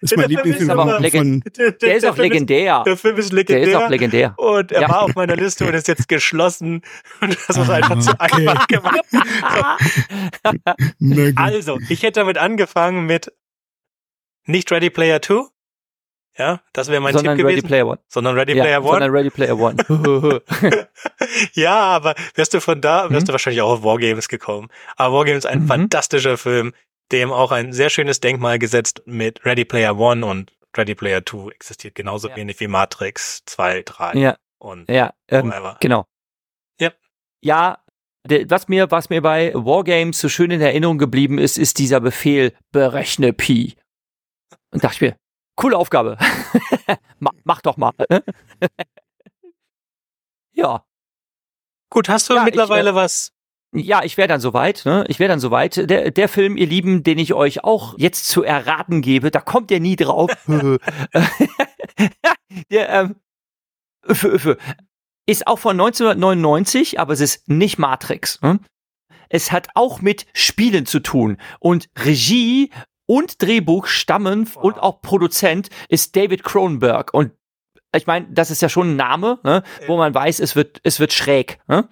Speaker 3: ist mein Lieblingsfilm
Speaker 2: ist aber auch
Speaker 3: von,
Speaker 2: legend-
Speaker 3: von
Speaker 1: Der,
Speaker 2: Der ist auch legendär.
Speaker 1: Der Film ist legendär.
Speaker 2: Der ist auch legendär.
Speaker 1: Und er
Speaker 2: Ja.
Speaker 1: war auf meiner Liste und ist jetzt geschlossen. Und das ist einfach zu
Speaker 3: okay.
Speaker 1: einfach gemacht.
Speaker 3: Na gut.
Speaker 1: Also, ich hätte damit angefangen mit nicht Ready Player zwei. Ja, das wäre mein
Speaker 2: sondern
Speaker 1: Tipp
Speaker 2: Ready
Speaker 1: gewesen.
Speaker 2: Player One.
Speaker 1: Sondern Ready
Speaker 2: Ja,
Speaker 1: Player One.
Speaker 2: sondern Ready Player One.
Speaker 1: Ja, aber wärst du von da, wärst
Speaker 2: Mhm.
Speaker 1: du wahrscheinlich auch auf Wargames gekommen. Aber Wargames ist ein
Speaker 2: Mhm.
Speaker 1: fantastischer Film, dem auch ein sehr schönes Denkmal gesetzt mit Ready Player One, und Ready Player zwei existiert genauso
Speaker 2: Ja.
Speaker 1: wenig wie Matrix zwei, drei
Speaker 2: ja,
Speaker 1: und
Speaker 2: ja, ähm,
Speaker 1: whatever.
Speaker 2: genau.
Speaker 1: Ja.
Speaker 2: Ja, der, was mir, was mir bei Wargames so schön in Erinnerung geblieben ist, ist dieser Befehl, berechne Pi. Und dachte ich mir, coole Aufgabe. mach, mach doch mal. Ja.
Speaker 1: Gut, hast du
Speaker 2: Ja, ich,
Speaker 1: mittlerweile
Speaker 2: äh,
Speaker 1: was?
Speaker 2: Ja, ich wäre dann soweit, ne? Ich wäre dann soweit. Der, der Film, ihr Lieben, den ich euch auch jetzt zu erraten gebe, da kommt ihr nie drauf. der, ähm, öffe, öffe, ist auch von neunzehnhundertneunundneunzig, aber es ist nicht Matrix. Ne? Es hat auch mit Spielen zu tun. Und Regie und Drehbuch stammen
Speaker 1: Wow.
Speaker 2: und auch Produzent ist David Cronenberg. Und ich meine, das ist ja schon ein Name, ne? Wo man weiß, es wird, es wird schräg. Ne?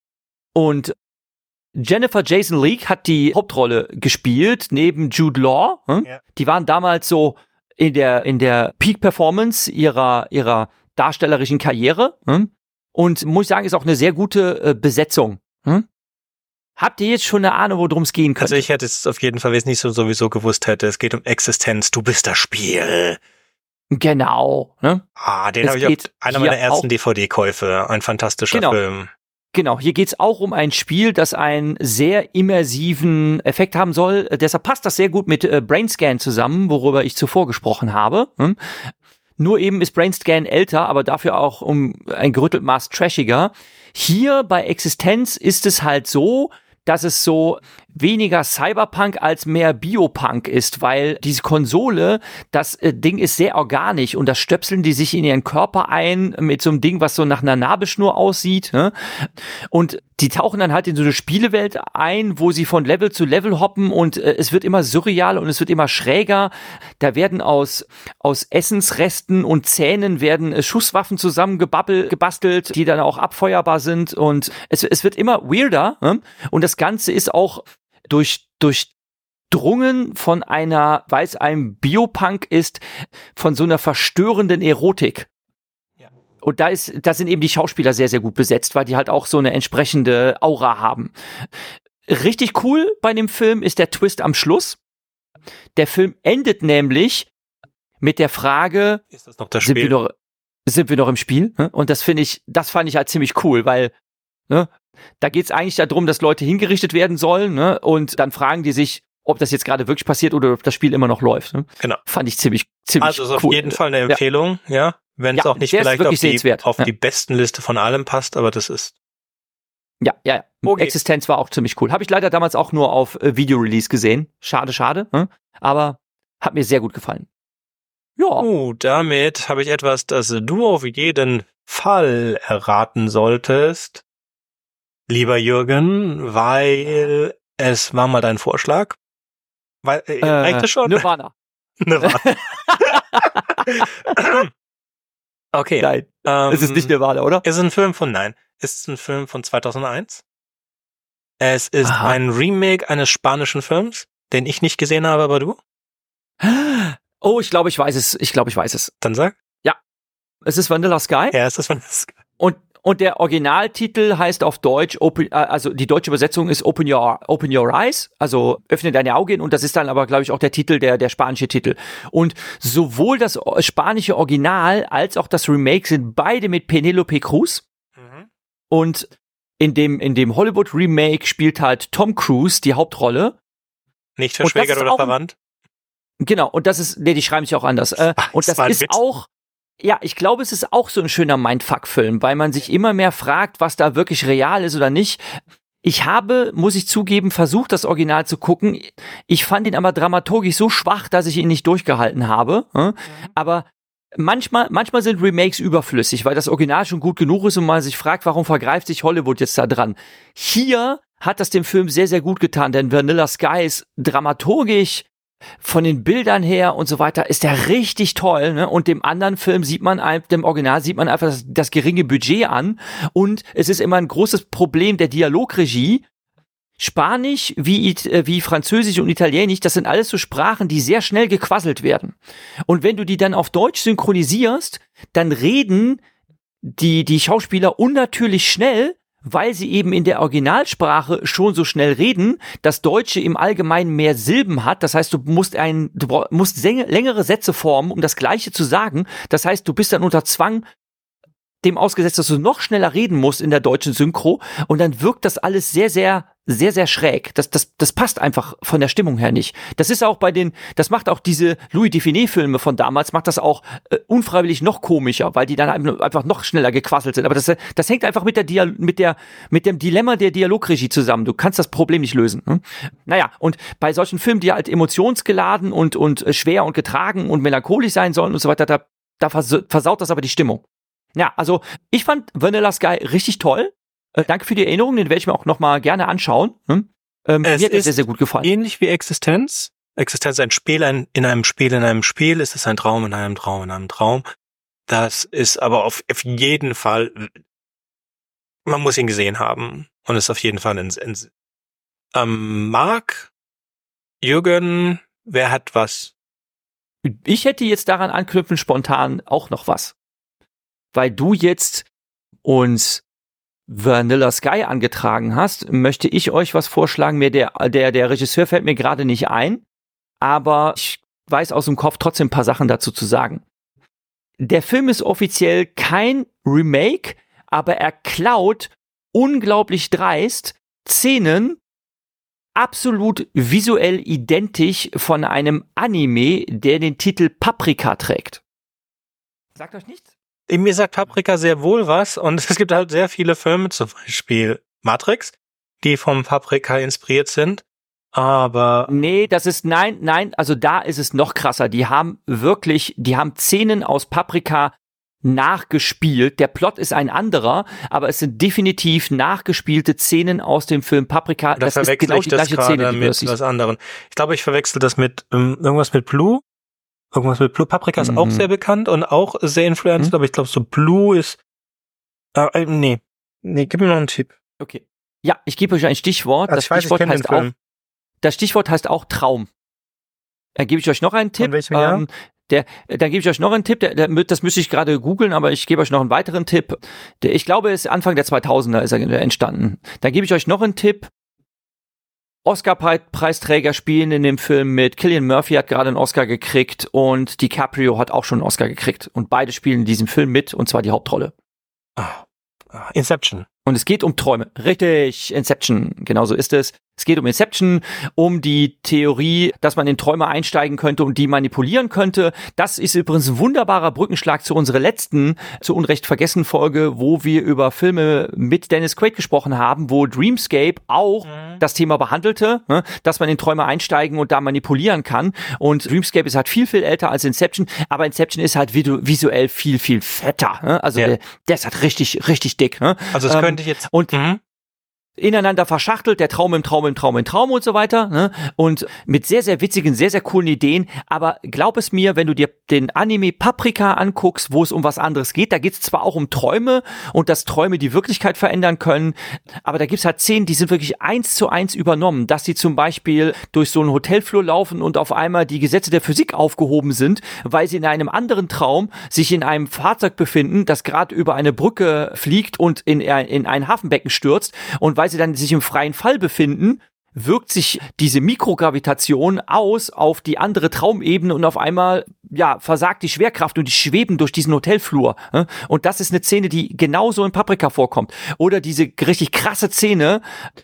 Speaker 2: Und Jennifer Jason Leigh hat die Hauptrolle gespielt, neben Jude Law. Hm?
Speaker 1: Ja.
Speaker 2: Die waren damals so in der, in der Peak-Performance ihrer, ihrer darstellerischen Karriere. Hm? Und muss ich sagen, ist auch eine sehr gute äh, Besetzung. Hm? Habt ihr jetzt schon eine Ahnung, worum es gehen könnte?
Speaker 1: Also ich hätte es auf jeden Fall, wenn ich es nicht so sowieso gewusst hätte, es geht um Existenz, du bist das Spiel.
Speaker 2: Genau. Ne?
Speaker 1: Ah, den
Speaker 2: Es
Speaker 1: habe ich auf
Speaker 2: geht
Speaker 1: einer
Speaker 2: hier
Speaker 1: meiner ersten
Speaker 2: auch-
Speaker 1: D V D-Käufe. Ein fantastischer
Speaker 2: Genau.
Speaker 1: Film.
Speaker 2: Genau, hier geht's auch um ein Spiel, das einen sehr immersiven Effekt haben soll. Äh, deshalb passt das sehr gut mit äh, Brainscan zusammen, worüber ich zuvor gesprochen habe. Hm? Nur eben ist Brainscan älter, aber dafür auch um ein gerüttelt Maß trashiger. Hier bei Existenz ist es halt so, dass es so weniger Cyberpunk als mehr Biopunk ist, weil diese Konsole, das äh, Ding ist sehr organisch und das stöpseln die sich in ihren Körper ein mit so einem Ding, was so nach einer Nabelschnur aussieht. Ne? Und die tauchen dann halt in so eine Spielewelt ein, wo sie von Level zu Level hoppen und äh, es wird immer surreal und es wird immer schräger. Da werden aus, aus Essensresten und Zähnen werden äh, Schusswaffen zusammengebabbelt, gebastelt, die dann auch abfeuerbar sind und es, es wird immer weirder. Ne? Und das Ganze ist auch durch, durchdrungen von einer, weil es ein Biopunk ist, von so einer verstörenden Erotik.
Speaker 1: Ja.
Speaker 2: Und da ist, da sind eben die Schauspieler sehr, sehr gut besetzt, weil die halt auch so eine entsprechende Aura haben. Richtig cool bei dem Film ist der Twist am Schluss. Der Film endet nämlich mit der Frage,
Speaker 1: Ist das noch das
Speaker 2: sind wir
Speaker 1: Spiel?
Speaker 2: noch, sind wir noch im Spiel? Und das finde ich, das fand ich halt ziemlich cool, weil, ne, da geht es eigentlich darum, dass Leute hingerichtet werden sollen, ne, und dann fragen die sich, ob das jetzt gerade wirklich passiert oder ob das Spiel immer noch läuft. Ne?
Speaker 1: Genau.
Speaker 2: Fand ich ziemlich, ziemlich
Speaker 1: Also ist auf
Speaker 2: cool.
Speaker 1: jeden Fall eine Empfehlung, ja. Wenn es
Speaker 2: Ja,
Speaker 1: auch nicht
Speaker 2: der ist
Speaker 1: vielleicht auf
Speaker 2: wirklich
Speaker 1: die,
Speaker 2: sehenswert.
Speaker 1: auf
Speaker 2: Ja.
Speaker 1: die besten Liste von allem passt, aber das ist.
Speaker 2: Ja, ja, ja.
Speaker 1: Okay.
Speaker 2: Existenz war auch ziemlich cool. Habe ich leider damals auch nur auf äh, Video-Release gesehen. Schade, schade. Ne? Aber hat mir sehr gut gefallen. Ja.
Speaker 1: Oh, damit habe ich etwas, das du auf jeden Fall erraten solltest, lieber Jürgen, weil es war mal dein Vorschlag. Weil, äh,
Speaker 2: Äh,
Speaker 1: reicht das schon?
Speaker 2: Nirvana.
Speaker 1: Nirvana. Okay.
Speaker 2: Nein,
Speaker 1: Ähm,
Speaker 2: es ist nicht Nirvana, oder?
Speaker 1: Es ist ein Film von, nein, es ist ein Film von zweitausendeins. Es ist
Speaker 2: Aha.
Speaker 1: ein Remake eines spanischen Films, den ich nicht gesehen habe, aber du?
Speaker 2: Oh, ich glaube, ich weiß es. Ich glaube, ich weiß es.
Speaker 1: Dann sag.
Speaker 2: Es ist Vanilla Sky.
Speaker 1: Ja, es ist von
Speaker 2: Und, und der Originaltitel heißt auf Deutsch, open, äh, also die deutsche Übersetzung ist Open Your, Open Your Eyes, also öffne deine Augen, und das ist dann aber, glaube ich, auch der Titel, der, der spanische Titel. Und sowohl das spanische Original als auch das Remake sind beide mit Penelope Cruz.
Speaker 1: Mhm.
Speaker 2: Und in dem, in dem Hollywood-Remake spielt halt Tom Cruise die Hauptrolle.
Speaker 1: Nicht
Speaker 2: Und das
Speaker 1: verschwägert
Speaker 2: ist
Speaker 1: oder
Speaker 2: auch ein-
Speaker 1: verwandt.
Speaker 2: Genau, und das ist, nee, die schreiben sich auch anders. Äh,
Speaker 1: Das
Speaker 2: und das
Speaker 1: war ein
Speaker 2: ist
Speaker 1: Witz.
Speaker 2: auch, ja, ich glaube, es ist auch so ein schöner Mindfuck-Film, weil man sich immer mehr fragt, was da wirklich real ist oder nicht. Ich habe, muss ich zugeben, versucht, das Original zu gucken. Ich fand ihn aber dramaturgisch so schwach, dass ich ihn nicht durchgehalten habe. äh. Aber manchmal, manchmal sind Remakes überflüssig, weil das Original schon gut genug ist und man sich fragt, warum vergreift sich Hollywood jetzt da dran? Hier hat das dem Film sehr, sehr gut getan, denn Vanilla Sky ist dramaturgisch von den Bildern her und so weiter ist der richtig toll, ne? Und dem anderen Film sieht man, dem Original sieht man einfach das, das geringe Budget an und es ist immer ein großes Problem der Dialogregie. Spanisch wie, wie Französisch und Italienisch, das sind alles so Sprachen, die sehr schnell gequasselt werden. Und wenn du die dann auf Deutsch synchronisierst, dann reden die, die Schauspieler unnatürlich schnell, weil sie eben in der Originalsprache schon so schnell reden, das Deutsche im Allgemeinen mehr Silben hat. Das heißt, du musst ein, du musst längere Sätze formen, um das Gleiche zu sagen. Das heißt, du bist dann unter Zwang dem ausgesetzt, dass du noch schneller reden musst in der deutschen Synchro. Und dann wirkt das alles sehr, sehr, sehr, sehr schräg. Das, das, das passt einfach von der Stimmung her nicht. Das ist auch bei den, das macht auch diese Louis Define-Filme von damals, macht das auch äh, unfreiwillig noch komischer, weil die dann einfach noch schneller gequasselt sind. Aber das, das hängt einfach mit der, Dia- mit der, mit dem Dilemma der Dialogregie zusammen. Du kannst das Problem nicht lösen. Hm? Naja, und bei solchen Filmen, die halt emotionsgeladen und, und äh, schwer und getragen und melancholisch sein sollen und so weiter, da, da vers- versaut das aber die Stimmung. Ja, also ich fand Vanilla Sky richtig toll. Äh, danke für die Erinnerung, den werde ich mir auch nochmal gerne anschauen. Hm? Ähm, mir hat es sehr, sehr gut gefallen.
Speaker 1: Ähnlich wie Existenz. Existenz ist ein Spiel ein, in einem Spiel, in einem Spiel. Es ist ein Traum in einem Traum in einem Traum. Das ist aber auf, auf jeden Fall, man muss ihn gesehen haben. Und ist auf jeden Fall ein, ein ähm, Marc, Jürgen, wer hat was?
Speaker 2: Ich hätte jetzt daran anknüpfen spontan auch noch was. Weil du jetzt uns Vanilla Sky angetragen hast, möchte ich euch was vorschlagen. Mir der, der, der Regisseur fällt mir gerade nicht ein, aber ich weiß aus dem Kopf trotzdem ein paar Sachen dazu zu sagen. Der Film ist offiziell kein Remake, aber er klaut unglaublich dreist Szenen absolut visuell identisch von einem Anime, der den Titel Paprika trägt. Sagt euch nichts?
Speaker 1: Mir sagt Paprika sehr wohl was und es gibt halt sehr viele Filme, zum Beispiel Matrix, die vom Paprika inspiriert sind, aber...
Speaker 2: Nee, das ist, nein, nein, also da ist es noch krasser. Die haben wirklich, die haben Szenen aus Paprika nachgespielt. Der Plot ist ein anderer, aber es sind definitiv nachgespielte Szenen aus dem Film Paprika.
Speaker 1: Da
Speaker 2: das ist genau die gleiche Szene, die
Speaker 1: mit was anderem. Ich glaube, ich verwechsel das mit um, irgendwas mit Blue. Irgendwas mit Blue. Paprika ist mhm. auch sehr bekannt und auch sehr influenced, mhm. aber ich glaube, so Blue ist... Äh, nee. Nee, gib mir noch einen Tipp.
Speaker 2: Okay. Ja, ich gebe euch ein Stichwort.
Speaker 1: Also
Speaker 2: das
Speaker 1: ich weiß,
Speaker 2: Stichwort
Speaker 1: ich
Speaker 2: heißt auch, das Stichwort heißt auch Traum. Dann gebe ich euch noch einen Tipp.
Speaker 1: Von welchem Jahr?
Speaker 2: Ähm, der, dann gebe ich euch noch einen Tipp. Der, der, das müsste ich gerade googeln, aber ich gebe euch noch einen weiteren Tipp. Der, ich glaube, es ist Anfang der zweitausender ist er entstanden. Dann gebe ich euch noch einen Tipp. Oscar-Preisträger spielen in dem Film mit. Cillian Murphy hat gerade einen Oscar gekriegt und DiCaprio hat auch schon einen Oscar gekriegt. Und beide spielen in diesem Film mit, und zwar die Hauptrolle.
Speaker 1: Ah, Inception.
Speaker 2: Und es geht um Träume. Richtig, Inception. Genauso ist es. Es geht um Inception, um die Theorie, dass man in Träume einsteigen könnte und die manipulieren könnte. Das ist übrigens ein wunderbarer Brückenschlag zu unserer letzten, zu Unrecht vergessen Folge, wo wir über Filme mit Dennis Quaid gesprochen haben, wo Dreamscape auch mhm. das Thema behandelte, ne, dass man in Träume einsteigen und da manipulieren kann. Und Dreamscape ist halt viel, viel älter als Inception, aber Inception ist halt visuell viel, viel fetter. Ne? Also ja. der, der ist halt richtig, richtig dick. Ne?
Speaker 1: Also es ähm, könnte ich jetzt...
Speaker 2: Und
Speaker 1: mhm.
Speaker 2: ineinander verschachtelt, der Traum im Traum im Traum im Traum und so weiter, ne? Und mit sehr, sehr witzigen, sehr, sehr coolen Ideen, aber glaub es mir, wenn du dir den Anime Paprika anguckst, wo es um was anderes geht, da geht es zwar auch um Träume und dass Träume die Wirklichkeit verändern können, aber da gibt's halt Szenen, die sind wirklich eins zu eins übernommen, dass sie zum Beispiel durch so einen Hotelflur laufen und auf einmal die Gesetze der Physik aufgehoben sind, weil sie in einem anderen Traum sich in einem Fahrzeug befinden, das gerade über eine Brücke fliegt und in, in ein Hafenbecken stürzt, und weil sie dann sich im freien Fall befinden, wirkt sich diese Mikrogravitation aus auf die andere Traumebene und auf einmal, ja, versagt die Schwerkraft und die schweben durch diesen Hotelflur. Und das ist eine Szene, die genauso in Paprika vorkommt. Oder diese richtig krasse Szene,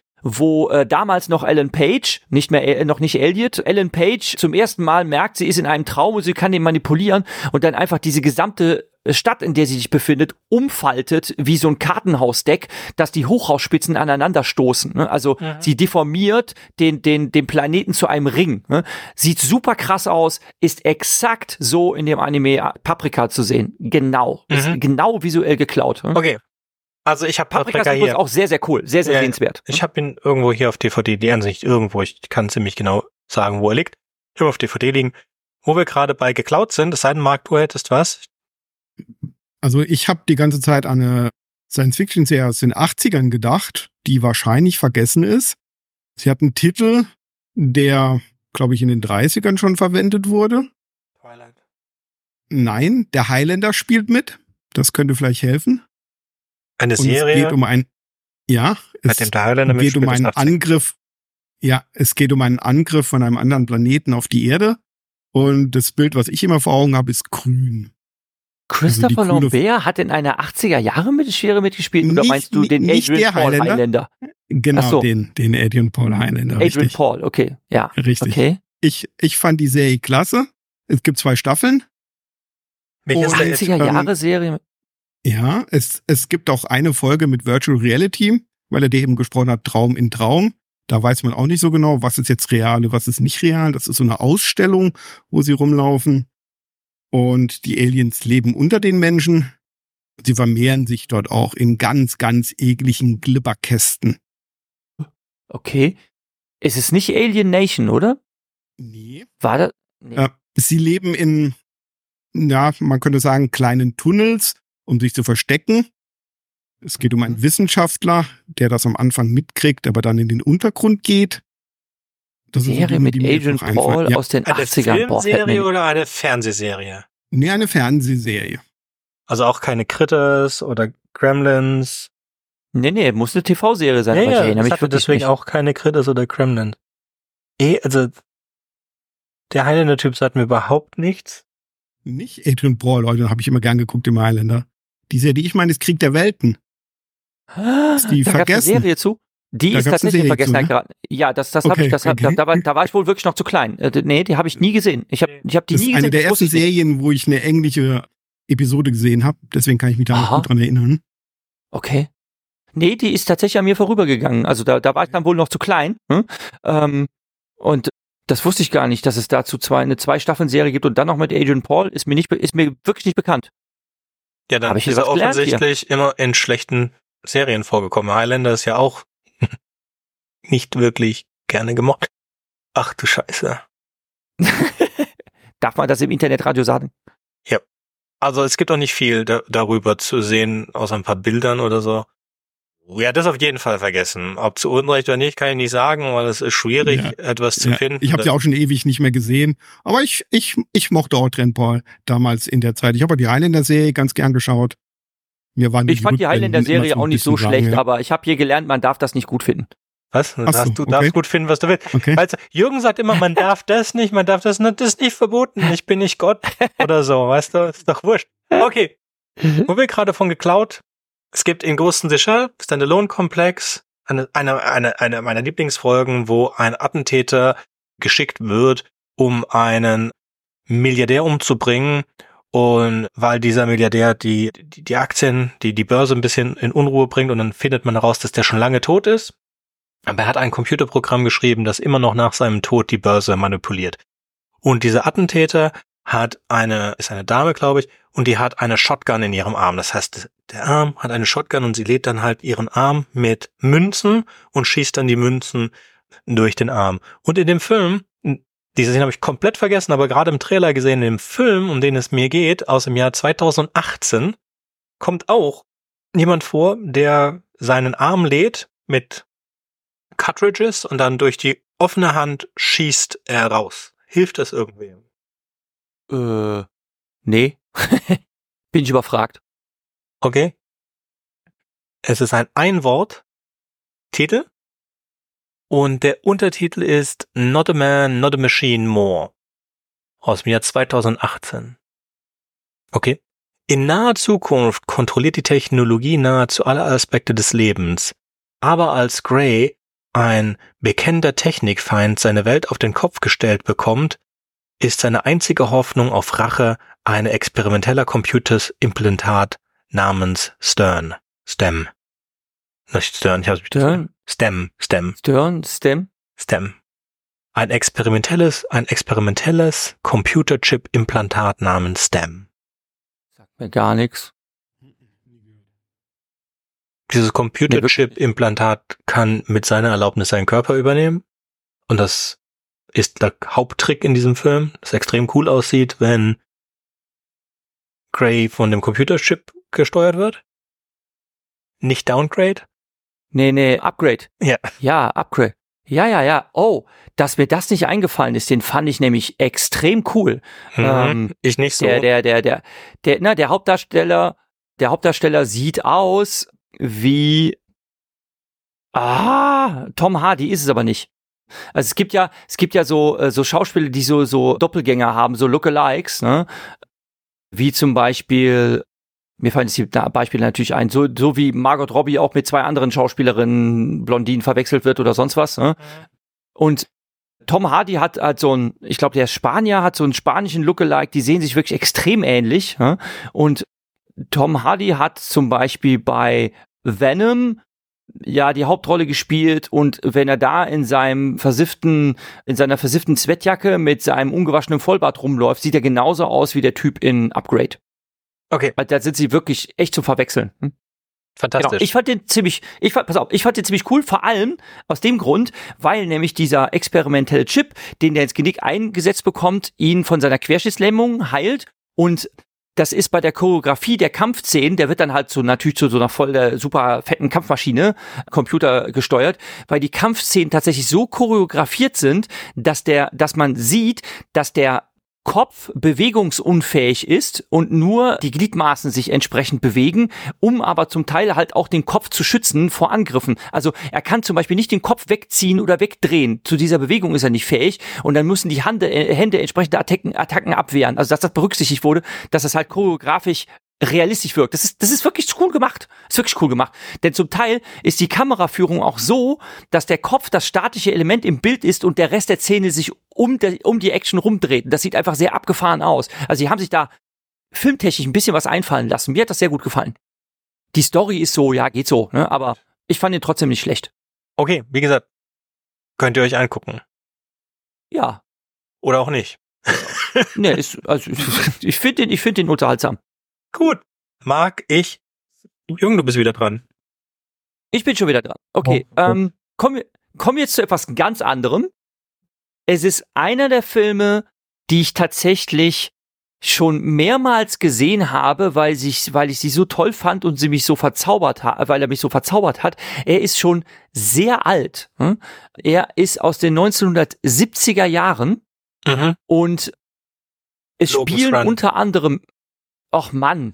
Speaker 2: wo äh, damals noch Ellen Page, nicht mehr äh, noch nicht Elliot, Ellen Page zum ersten Mal merkt, sie ist in einem Traum und sie kann den manipulieren und dann einfach diese gesamte Stadt, in der sie sich befindet, umfaltet wie so ein Kartenhausdeck, dass die Hochhausspitzen aneinander stoßen. Ne? Also mhm. sie deformiert den, den, den Planeten zu einem Ring. Ne? Sieht super krass aus, ist exakt so in dem Anime Paprika zu sehen. Genau. Mhm. Ist genau visuell geklaut. Ne?
Speaker 1: Okay. Also ich habe Paprika, Paprika
Speaker 2: hier. Ist auch sehr, sehr cool. Sehr, sehr ja, sehenswert.
Speaker 1: Ich habe ihn irgendwo hier auf D V D, die Ansicht irgendwo, ich kann ziemlich genau sagen, wo er liegt. immer auf D V D liegen. Wo wir gerade bei geklaut sind, es sei denn, Marc, du hättest was?
Speaker 3: Also ich habe die ganze Zeit an eine Science-Fiction-Serie aus den achtzigern gedacht, die wahrscheinlich vergessen ist. Sie hat einen Titel, der, glaube ich, in den dreißigern schon verwendet wurde.
Speaker 1: Twilight.
Speaker 3: Nein, der Highlander spielt mit. Das könnte vielleicht helfen.
Speaker 1: Eine
Speaker 3: Und
Speaker 1: Serie?
Speaker 3: es geht um ein, ja, es
Speaker 1: dem der Highlander
Speaker 3: geht um
Speaker 1: mitspielt,
Speaker 3: einen
Speaker 1: ist achtzig.
Speaker 3: Angriff. Ja, es geht um einen Angriff von einem anderen Planeten auf die Erde. Und das Bild, was ich immer vor Augen habe, ist grün.
Speaker 2: Christopher
Speaker 3: Also die coole-
Speaker 2: Lambert hat in einer achtziger Jahre mit Serie mitgespielt, oder
Speaker 3: Nicht-
Speaker 2: meinst du den
Speaker 3: nicht
Speaker 2: Adrian
Speaker 3: der
Speaker 2: Paul
Speaker 3: Highlander.
Speaker 2: Highlander?
Speaker 3: Genau,
Speaker 2: Ach so.
Speaker 3: den, den Adrian Paul Highlander.
Speaker 2: Adrian
Speaker 3: Richtig.
Speaker 2: Paul, okay, ja.
Speaker 3: Richtig.
Speaker 2: Okay.
Speaker 3: Ich, ich fand die Serie klasse. Es gibt zwei Staffeln.
Speaker 1: Welches
Speaker 3: Und-
Speaker 1: ist der
Speaker 2: achtziger
Speaker 3: ähm,
Speaker 2: Jahre Serie.
Speaker 3: Ja, es, es gibt auch eine Folge mit Virtual Reality, weil er dir eben gesprochen hat, Traum in Traum. Da weiß man auch nicht so genau, was ist jetzt real, was ist nicht real. Das ist so eine Ausstellung, wo sie rumlaufen. Und die Aliens leben unter den Menschen. Sie vermehren sich dort auch in ganz, ganz ekligen Glibberkästen.
Speaker 2: Okay. Es ist nicht Alien Nation, oder?
Speaker 3: Nee.
Speaker 2: War das? Nee.
Speaker 3: Äh, sie leben in, ja, man könnte sagen, kleinen Tunnels, um sich zu verstecken. Es geht um einen
Speaker 2: Mhm.
Speaker 3: Wissenschaftler, der das am Anfang mitkriegt, aber dann in den Untergrund geht. Das sind so
Speaker 2: Serie
Speaker 3: Dinge,
Speaker 2: mit
Speaker 3: die mir jetzt
Speaker 2: Adrian
Speaker 3: noch einfallen.
Speaker 2: Paul
Speaker 3: Ja.
Speaker 2: aus den
Speaker 1: Eine
Speaker 2: achtzigern. Boah, fällt
Speaker 1: Filmserie
Speaker 2: mir-
Speaker 1: oder eine Fernsehserie?
Speaker 3: Nee, eine Fernsehserie.
Speaker 1: Also auch keine Critters oder Gremlins.
Speaker 2: Nee, nee, muss eine T V-Serie sein,
Speaker 1: Ja,
Speaker 2: aber ich
Speaker 1: ja,
Speaker 2: erinnere
Speaker 1: ich
Speaker 2: mich
Speaker 1: hatte
Speaker 2: wirklich
Speaker 1: deswegen
Speaker 2: nicht.
Speaker 1: auch keine Critters oder Gremlins. Eh, also der Highlander-Typ sagt mir überhaupt nichts.
Speaker 3: Nicht Adrian Paul, Leute, habe ich immer gern geguckt im Highlander. Die Serie, die ich meine, ist Krieg der Welten.
Speaker 2: Ah,
Speaker 3: Ist die
Speaker 2: da gab's eine
Speaker 3: vergessen?
Speaker 2: Serie zu. Die
Speaker 3: Da
Speaker 2: ist
Speaker 3: gab's eine
Speaker 2: tatsächlich in
Speaker 3: Serie
Speaker 2: Vergessenheit
Speaker 3: zu, ne?
Speaker 2: geraten. Ja, das, das habe
Speaker 3: Okay,
Speaker 2: ich, das hab,
Speaker 3: okay.
Speaker 2: da, da, war, da war ich wohl wirklich noch zu klein. Äh, d- nee, die habe ich nie gesehen. Ich habe ich hab die
Speaker 3: Das
Speaker 2: nie
Speaker 3: ist
Speaker 2: gesehen.
Speaker 3: eine der
Speaker 2: das wusste
Speaker 3: ersten
Speaker 2: ich nicht.
Speaker 3: Serien, wo ich eine englische Episode gesehen habe. Deswegen kann ich mich da noch
Speaker 2: Aha.
Speaker 3: gut dran erinnern.
Speaker 2: Okay. Nee, die ist tatsächlich an mir vorübergegangen. Also da, da war ich dann wohl noch zu klein. Hm? Ähm, und das wusste ich gar nicht, dass es dazu zwei, eine Zwei-Staffeln-Serie gibt und dann noch mit Adrian Paul. Ist mir nicht, be- ist mir wirklich nicht bekannt.
Speaker 1: Ja, dann
Speaker 2: Hab ich
Speaker 1: ist
Speaker 2: hier
Speaker 1: er
Speaker 2: was gelernt hier?
Speaker 1: offensichtlich immer in schlechten Serien vorgekommen. Highlander ist ja auch nicht wirklich gerne gemocht. Ach du Scheiße.
Speaker 2: Darf man das im Internetradio sagen?
Speaker 1: Also es gibt auch nicht viel da, darüber zu sehen, außer ein paar Bildern oder so. Ja, das auf jeden Fall vergessen. Ob zu Unrecht oder nicht, kann ich nicht sagen, weil es ist schwierig,
Speaker 3: Ja.
Speaker 1: etwas zu
Speaker 3: Ja,
Speaker 1: finden.
Speaker 3: ich habe ja auch schon ewig nicht mehr gesehen. Aber ich, ich, ich mochte auch Adrian Paul damals in der Zeit. Ich habe auch die Highlander-Serie ganz gern geschaut. Mir waren
Speaker 2: Ich fand die
Speaker 3: Rückblenden
Speaker 2: Highlander-Serie
Speaker 3: immer
Speaker 2: auch nicht so
Speaker 3: bisschen
Speaker 2: schlecht,
Speaker 3: lang, ja.
Speaker 2: aber ich habe hier gelernt, man darf das nicht gut finden.
Speaker 1: Was? Du,
Speaker 3: Ach so,
Speaker 1: darfst, du
Speaker 3: okay.
Speaker 1: darfst gut finden, was du willst.
Speaker 3: Okay.
Speaker 1: Weißt du, Jürgen sagt immer, man darf das nicht, man darf das nicht, das ist nicht verboten, ich bin nicht Gott oder so, weißt du, ist doch wurscht. Okay, wo wir gerade von geklaut, es gibt in Ghost in the Shell, Standalone-Komplex, eine, eine, eine, eine meiner Lieblingsfolgen, wo ein Attentäter geschickt wird, um einen Milliardär umzubringen. Und weil dieser Milliardär die, die, die Aktien, die, die Börse ein bisschen in Unruhe bringt und dann findet man heraus, dass der schon lange tot ist. Aber er hat ein Computerprogramm geschrieben, das immer noch nach seinem Tod die Börse manipuliert. Und dieser Attentäter hat eine, ist eine Dame, glaube ich, und die hat eine Shotgun in ihrem Arm. Das heißt, der Arm hat eine Shotgun und sie lädt dann halt ihren Arm mit Münzen und schießt dann die Münzen durch den Arm. Und in dem Film, diese Szene habe ich komplett vergessen, aber gerade im Trailer gesehen, in dem Film, um den es mir geht, aus dem Jahr zweitausendachtzehn, kommt auch jemand vor, der seinen Arm lädt mit Cartridges und dann durch die offene Hand schießt er raus. Hilft das irgendwem?
Speaker 2: Äh, nee. Bin ich überfragt.
Speaker 1: Okay. Es ist ein Einwort-Titel und der Untertitel ist Not a Man, Not a Machine More aus dem Jahr zweitausendachtzehn. Okay. In naher Zukunft kontrolliert die Technologie nahezu alle Aspekte des Lebens, aber als Gray, ein bekennender Technikfeind, seine Welt auf den Kopf gestellt bekommt, ist seine einzige Hoffnung auf Rache ein experimenteller Computerimplantat namens Stern. Stem. Nicht Stern, ich hab's
Speaker 2: Stern?
Speaker 1: Stem, Stem,
Speaker 2: Stern, Stem?
Speaker 1: Stem. Ein experimentelles, ein experimentelles Computerchip-Implantat namens Stem.
Speaker 2: Sagt mir gar nichts.
Speaker 1: Dieses Computerchip-Implantat kann mit seiner Erlaubnis seinen Körper übernehmen und das ist der Haupttrick in diesem Film, das extrem cool aussieht, wenn Gray von dem Computerchip gesteuert wird. Nicht Downgrade?
Speaker 2: Nee, nee, Upgrade.
Speaker 1: Ja.
Speaker 2: Ja, Upgrade. Ja, ja, ja. Oh, dass mir das nicht eingefallen ist, den fand ich nämlich extrem cool.
Speaker 1: Mhm,
Speaker 2: ähm,
Speaker 1: ich nicht so.
Speaker 2: Der, der, der, der, der, na, der Hauptdarsteller, der Hauptdarsteller sieht aus wie, ah, Tom Hardy ist es aber nicht. Also es gibt ja, es gibt ja so, so Schauspieler, die so, so Doppelgänger haben, so Lookalikes, ne? Wie zum Beispiel, mir fallen jetzt die Beispiele natürlich ein, so, so wie Margot Robbie auch mit zwei anderen Schauspielerinnen Blondinen verwechselt wird oder sonst was. Ne? Und Tom Hardy hat halt so ein, ich glaube, der Spanier hat so einen spanischen Lookalike, die sehen sich wirklich extrem ähnlich. Ne? Und Tom Hardy hat zum Beispiel bei Venom ja die Hauptrolle gespielt, und wenn er da in seinem versifften, in seiner versifften Sweatjacke mit seinem ungewaschenen Vollbart rumläuft, sieht er genauso aus wie der Typ in Upgrade.
Speaker 1: Okay.
Speaker 2: Da sind sie wirklich echt zu verwechseln. Hm?
Speaker 1: Fantastisch.
Speaker 2: Genau. Ich fand den ziemlich, ich fand, pass auf, ich fand den ziemlich cool, vor allem aus dem Grund, weil nämlich dieser experimentelle Chip, den der ins Genick eingesetzt bekommt, ihn von seiner Querschnittslähmung heilt, und das ist bei der Choreografie der Kampfszenen, der wird dann halt so natürlich zu so einer voll der super fetten Kampfmaschine, Computer gesteuert, weil die Kampfszenen tatsächlich so choreografiert sind, dass der, dass man sieht, dass der Kopf bewegungsunfähig ist und nur die Gliedmaßen sich entsprechend bewegen, um aber zum Teil halt auch den Kopf zu schützen vor Angriffen. Also er kann zum Beispiel nicht den Kopf wegziehen oder wegdrehen. Zu dieser Bewegung ist er nicht fähig, und dann müssen die Hände, äh, Hände entsprechende Attacken, Attacken abwehren. Also dass das berücksichtigt wurde, dass das halt choreografisch realistisch wirkt. Das ist, das ist wirklich cool gemacht. Das ist wirklich cool gemacht. Denn zum Teil ist die Kameraführung auch so, dass der Kopf das statische Element im Bild ist und der Rest der Szene sich um, der, um die Action rumdreht. Das sieht einfach sehr abgefahren aus. Also sie haben sich da filmtechnisch ein bisschen was einfallen lassen. Mir hat das sehr gut gefallen. Die Story ist so, ja, geht so, ne? Aber ich fand ihn trotzdem nicht schlecht.
Speaker 1: Okay, wie gesagt, könnt ihr euch angucken.
Speaker 2: Ja.
Speaker 1: Oder auch nicht.
Speaker 2: Nee, ist, also ich finde den, ich finde den unterhaltsam.
Speaker 1: Gut. Mag ich. Jung, du bist wieder dran.
Speaker 2: Ich bin schon wieder dran. Okay,
Speaker 3: Oh, oh.
Speaker 2: ähm, kommen wir, kommen wir jetzt zu etwas ganz anderem. Es ist einer der Filme, die ich tatsächlich schon mehrmals gesehen habe, weil ich, weil ich sie so toll fand und sie mich so verzaubert hat, weil er mich so verzaubert hat. Er ist schon sehr alt. Hm? Er ist aus den neunzehnhundertsiebziger Jahren
Speaker 1: Mhm.
Speaker 2: und es
Speaker 1: Locus
Speaker 2: spielen
Speaker 1: Run.
Speaker 2: unter anderem, ach Mann.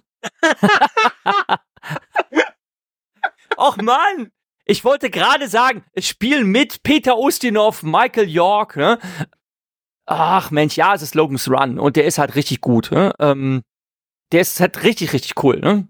Speaker 2: Och Mann! Ich wollte gerade sagen, es spielen mit Peter Ustinov, Michael York, ne? Ach Mensch, ja, es ist Logan's Run, und der ist halt richtig gut, ne? Ähm, der ist halt richtig, richtig cool, ne?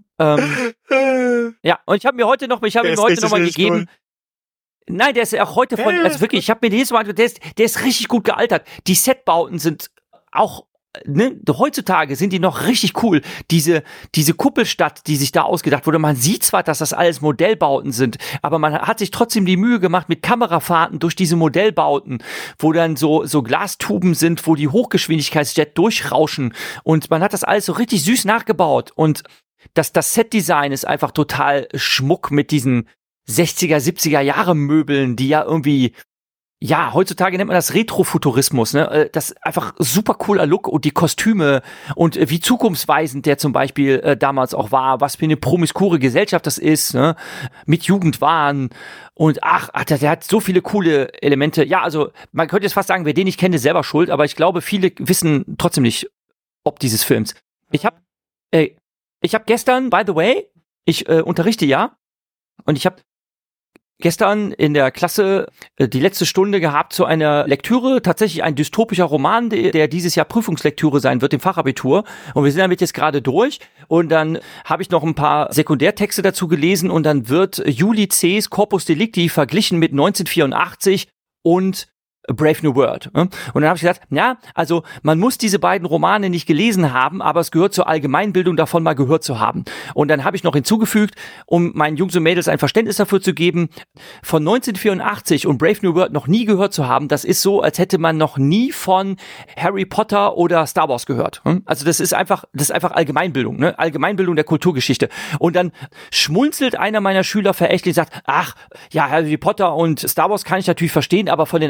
Speaker 2: Ähm, ja, und ich habe mir heute noch, ich habe
Speaker 1: Der
Speaker 2: ihm
Speaker 1: ist
Speaker 2: heute
Speaker 1: richtig,
Speaker 2: noch mal
Speaker 1: richtig
Speaker 2: gegeben. Nein, der ist auch heute von,
Speaker 1: Ja, ja,
Speaker 2: also
Speaker 1: ist
Speaker 2: wirklich, ich habe mir jedes Mal, der ist, der ist richtig gut gealtert. Die Setbauten sind auch, ne, heutzutage sind die noch richtig cool. Diese, diese Kuppelstadt, die sich da ausgedacht wurde, man sieht zwar, dass das alles Modellbauten sind, aber man hat sich trotzdem die Mühe gemacht mit Kamerafahrten durch diese Modellbauten, wo dann so, so Glastuben sind, wo die Hochgeschwindigkeitsjet durchrauschen, und man hat das alles so richtig süß nachgebaut, und das, das Setdesign ist einfach total Schmuck mit diesen sechziger, siebziger Jahre Möbeln, die ja irgendwie, ja, heutzutage nennt man das Retrofuturismus, ne? Das ist einfach super cooler Look, und die Kostüme und wie zukunftsweisend der zum Beispiel äh, damals auch war, was für eine promiskure Gesellschaft das ist, ne? Mit Jugendwahn und ach, ach, der hat so viele coole Elemente. Ja, also man könnte jetzt fast sagen, wer den nicht kennt, ist selber schuld, aber ich glaube, viele wissen trotzdem nicht, ob dieses Films. Ich habe äh, ich habe gestern, by the way, ich äh, unterrichte ja, und ich habe gestern in der Klasse äh, die letzte Stunde gehabt zu einer Lektüre, tatsächlich ein dystopischer Roman, der, der dieses Jahr Prüfungslektüre sein wird im Fachabitur, und wir sind damit jetzt gerade durch, und dann habe ich noch ein paar Sekundärtexte dazu gelesen, und dann wird Ulysses Corpus Delicti verglichen mit neunzehnhundertvierundachtzig und Brave New World. Und dann habe ich gesagt, ja, also man muss diese beiden Romane nicht gelesen haben, aber es gehört zur Allgemeinbildung, davon mal gehört zu haben. Und dann habe ich noch hinzugefügt, um meinen Jungs und Mädels ein Verständnis dafür zu geben, von neunzehnhundertvierundachtzig und Brave New World noch nie gehört zu haben, das ist so, als hätte man noch nie von Harry Potter oder Star Wars gehört. Also das ist einfach, das ist einfach Allgemeinbildung, ne? Allgemeinbildung der Kulturgeschichte. Und dann schmunzelt einer meiner Schüler verächtlich und sagt, ach, ja, Harry Potter und Star Wars kann ich natürlich verstehen, aber von den anderen beiden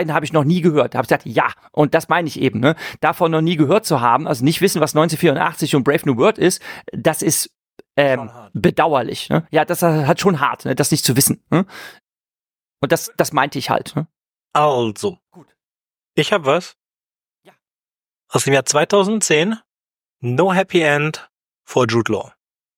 Speaker 2: beiden habe ich noch nie gehört. Da habe ich gesagt, ja, und das meine ich eben, ne? Davon noch nie gehört zu haben, also nicht wissen, was neunzehnhundertvierundachtzig und Brave New World ist, das ist ähm, bedauerlich. Ne? Ja, das hat schon hart, ne? Das nicht zu wissen. Ne? Und das, das meinte ich halt. Ne?
Speaker 1: Also,
Speaker 2: gut.
Speaker 1: Ich habe was.
Speaker 2: Ja.
Speaker 1: Aus dem Jahr zweitausendzehn. No Happy End for Jude Law.